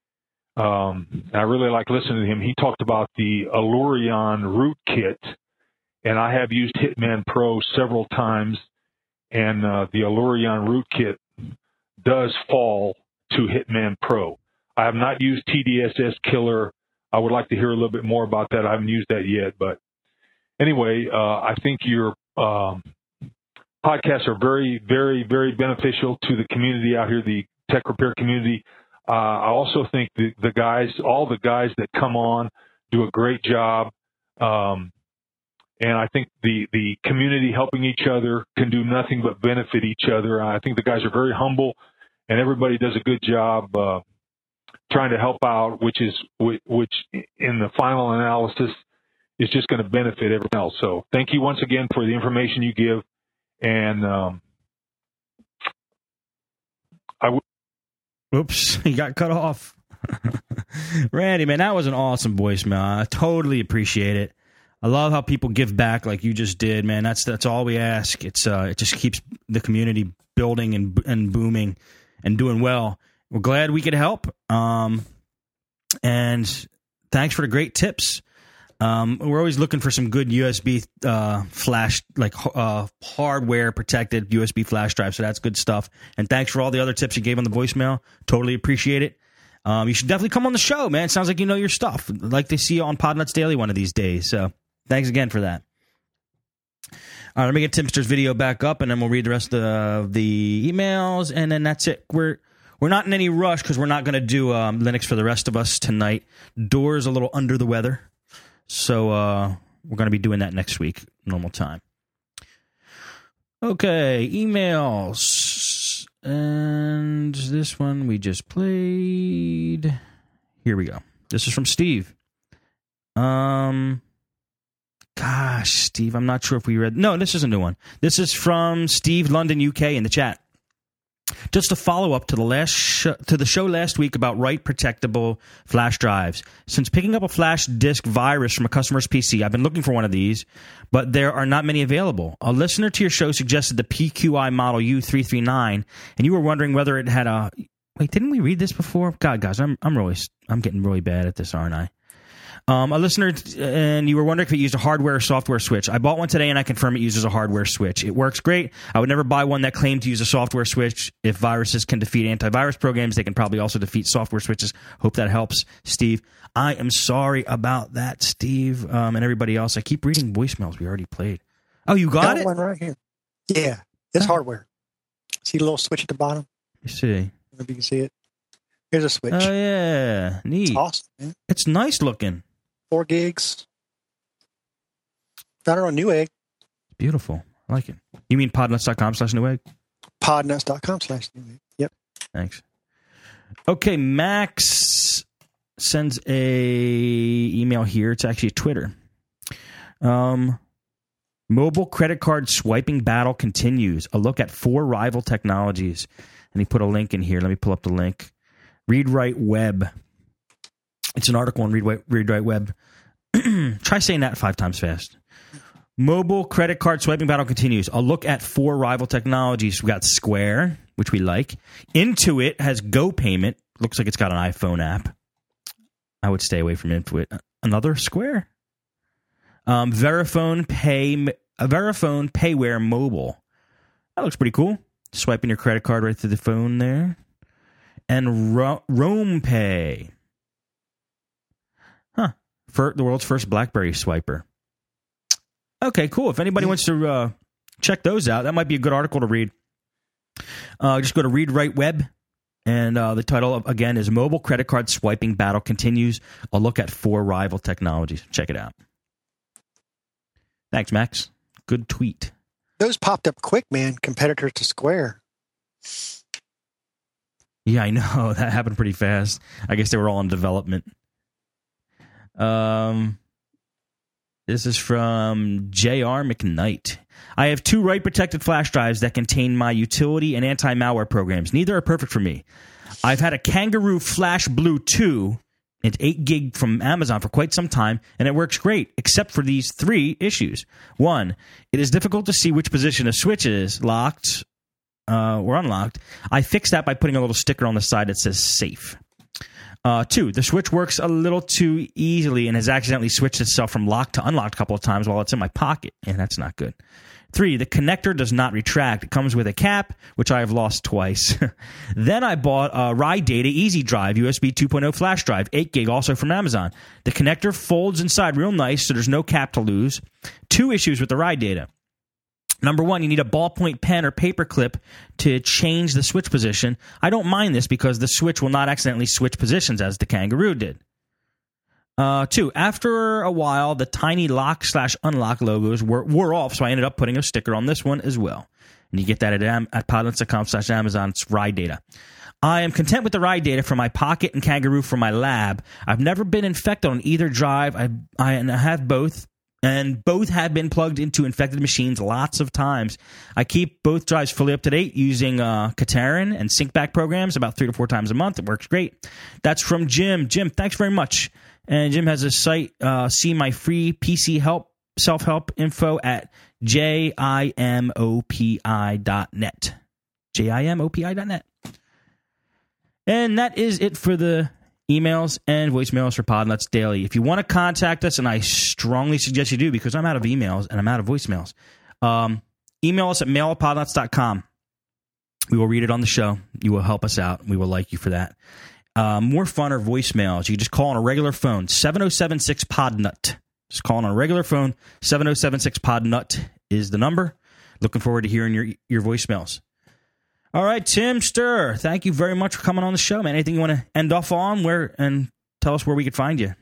Um, I really like listening to him. He talked about the Allurion rootkit, and I have used Hitman Pro several times, and uh, the Allurion rootkit does fall to Hitman Pro. I have not used T D S S Killer. I would like to hear a little bit more about that. I haven't used that yet, but anyway, uh, I think your um, podcasts are very, very, very beneficial to the community out here, the tech repair community. Uh, I also think the, the guys, all the guys that come on do a great job. Um, and I think the, the community helping each other can do nothing but benefit each other. I think the guys are very humble, and everybody does a good job uh, trying to help out, which is which in the final analysis is just going to benefit everyone else. So thank you once again for the information you give. And um, I would. Oops, he got cut off. Randy, man, that was an awesome voicemail. I totally appreciate it. I love how people give back like you just did, man. That's that's all we ask. It's uh, it just keeps the community building and and booming and doing well. We're glad we could help. Um, and thanks for the great tips. Um, we're always looking for some good U S B uh, flash, like uh, hardware protected U S B flash drive. So that's good stuff. And thanks for all the other tips you gave on the voicemail. Totally appreciate it. Um, you should definitely come on the show, man. It sounds like you know your stuff. I'd like to see you on Podnuts Daily one of these days. So thanks again for that. All right, let me get Timster's video back up, and then we'll read the rest of the emails, and then that's it. We're we're not in any rush because we're not going to do um, Linux for the rest of us tonight. Door's a little under the weather. So uh, we're going to be doing that next week, normal time. Okay, emails. And this one we just played. Here we go. This is from Steve. Um, gosh, Steve, I'm not sure if we read. No, this is a new one. This is from Steve London, U K, in the chat. Just a follow-up to the last sh- to the show last week about write protectable flash drives. Since picking up a flash disk virus from a customer's P C, I've been looking for one of these, but there are not many available. A listener to your show suggested the P Q I Model U three thirty-nine, and you were wondering whether it had a... Wait, didn't we read this before? God, guys, I'm I'm really I'm getting really bad at this, aren't I? Um, a listener, and you were wondering if it used a hardware or software switch. I bought one today, and I confirm it uses a hardware switch. It works great. I would never buy one that claimed to use a software switch. If viruses can defeat antivirus programs, they can probably also defeat software switches. Hope that helps, Steve. I am sorry about that, Steve, um, and everybody else. I keep reading voicemails we already played. Oh, you got, got it? One right here. Yeah, it's oh. hardware. See the little switch at the bottom? You see. If you can see it. Here's a switch. Oh, yeah. Neat. It's awesome, man. It's nice looking. Four gigs. Found it on Newegg. Beautiful. I like it. You mean podnuts.com slash Newegg? Podnuts.com slash Newegg. Yep. Thanks. Okay, Max sends a email here. It's actually Twitter. Um, mobile credit card swiping battle continues. A look at four rival technologies. And he put a link in here. Let me pull up the link. ReadWrite Web. It's an article on ReadWrite Web. Try saying that five times fast. Mobile credit card swiping battle continues. A look at four rival technologies. We got Square, which we like. Intuit has GoPayment. Looks like it's got an iPhone app. I would stay away from Intuit. Another Square? Um, Verifone Pay, Verifone Payware Mobile. That looks pretty cool. Swiping your credit card right through the phone there. And Ro- Roam Pay. Huh. For the world's first BlackBerry swiper. Okay, cool. If anybody wants to uh, check those out, that might be a good article to read. Uh, just go to ReadWrite Web, and uh, the title, of, again, is Mobile Credit Card Swiping Battle Continues. A look at four rival technologies. Check it out. Thanks, Max. Good tweet. Those popped up quick, man. Competitors to Square. Yeah, I know. That happened pretty fast. I guess they were all in development. Um, this is from J R McKnight. I have two write-protected flash drives that contain my utility and anti-malware programs. Neither are perfect for me. I've had a Kangaroo Flash Blue two. It's eight gig from Amazon for quite some time, and it works great, except for these three issues. One, it is difficult to see which position a switch is, locked uh, or unlocked. I fixed that by putting a little sticker on the side that says safe. Uh, two, the switch works a little too easily and has accidentally switched itself from locked to unlocked a couple of times while it's in my pocket, and that's not good. Three, the connector does not retract. It comes with a cap, which I have lost twice. Then I bought a RiData Easy Drive U S B two point oh flash drive, eight gig, also from Amazon. The connector folds inside real nice, so there's no cap to lose. Two issues with the RiData. Number one, you need a ballpoint pen or paper clip to change the switch position. I don't mind this because the switch will not accidentally switch positions as the Kangaroo did. Uh, two, after a while, the tiny lock slash unlock logos were, wore off, so I ended up putting a sticker on this one as well. And you get that at, at podnuts.com slash Amazon. It's RiData. I am content with the RiData for my Pocket and Kangaroo for my lab. I've never been infected on either drive. I, I have both. And both have been plugged into infected machines lots of times. I keep both drives fully up to date using uh, Katerin and SyncBack programs about three to four times a month. It works great. That's from Jim. Jim, thanks very much. And Jim has a site, uh, see my free P C help, self-help info at J I M O P I dot net. J I M O P I dot net. And that is it for the emails and voicemails for Podnuts Daily. If you want to contact us, and I strongly suggest you do because I'm out of emails and I'm out of voicemails, um, email us at mail at podnuts dot com. We will read it on the show. You will help us out. We will like you for that. Uh, more fun are voicemails. You just call on a regular phone, seven oh seven six podnut. Just call on a regular phone, seven oh seven six podnut is the number. Looking forward to hearing your, your voicemails. All right, Tim Sturr, thank you very much for coming on the show, man. Anything you want to end off on where and tell us where we could find you?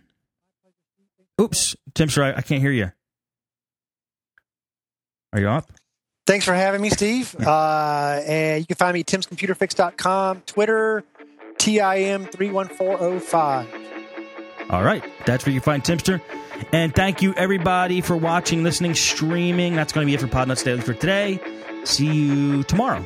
Oops, Tim Sturr, I, I can't hear you. Are you up? Thanks for having me, Steve. Uh, and you can find me at tims computer fix dot com, Twitter, T I M three one four oh five. All right. That's where you find Timster. And thank you, everybody, for watching, listening, streaming. That's going to be it for Podnuts Daily for today. See you tomorrow.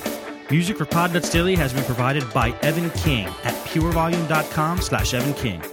Music for Podnuts Daily has been provided by Evan King at purevolume dot com slash Evan King.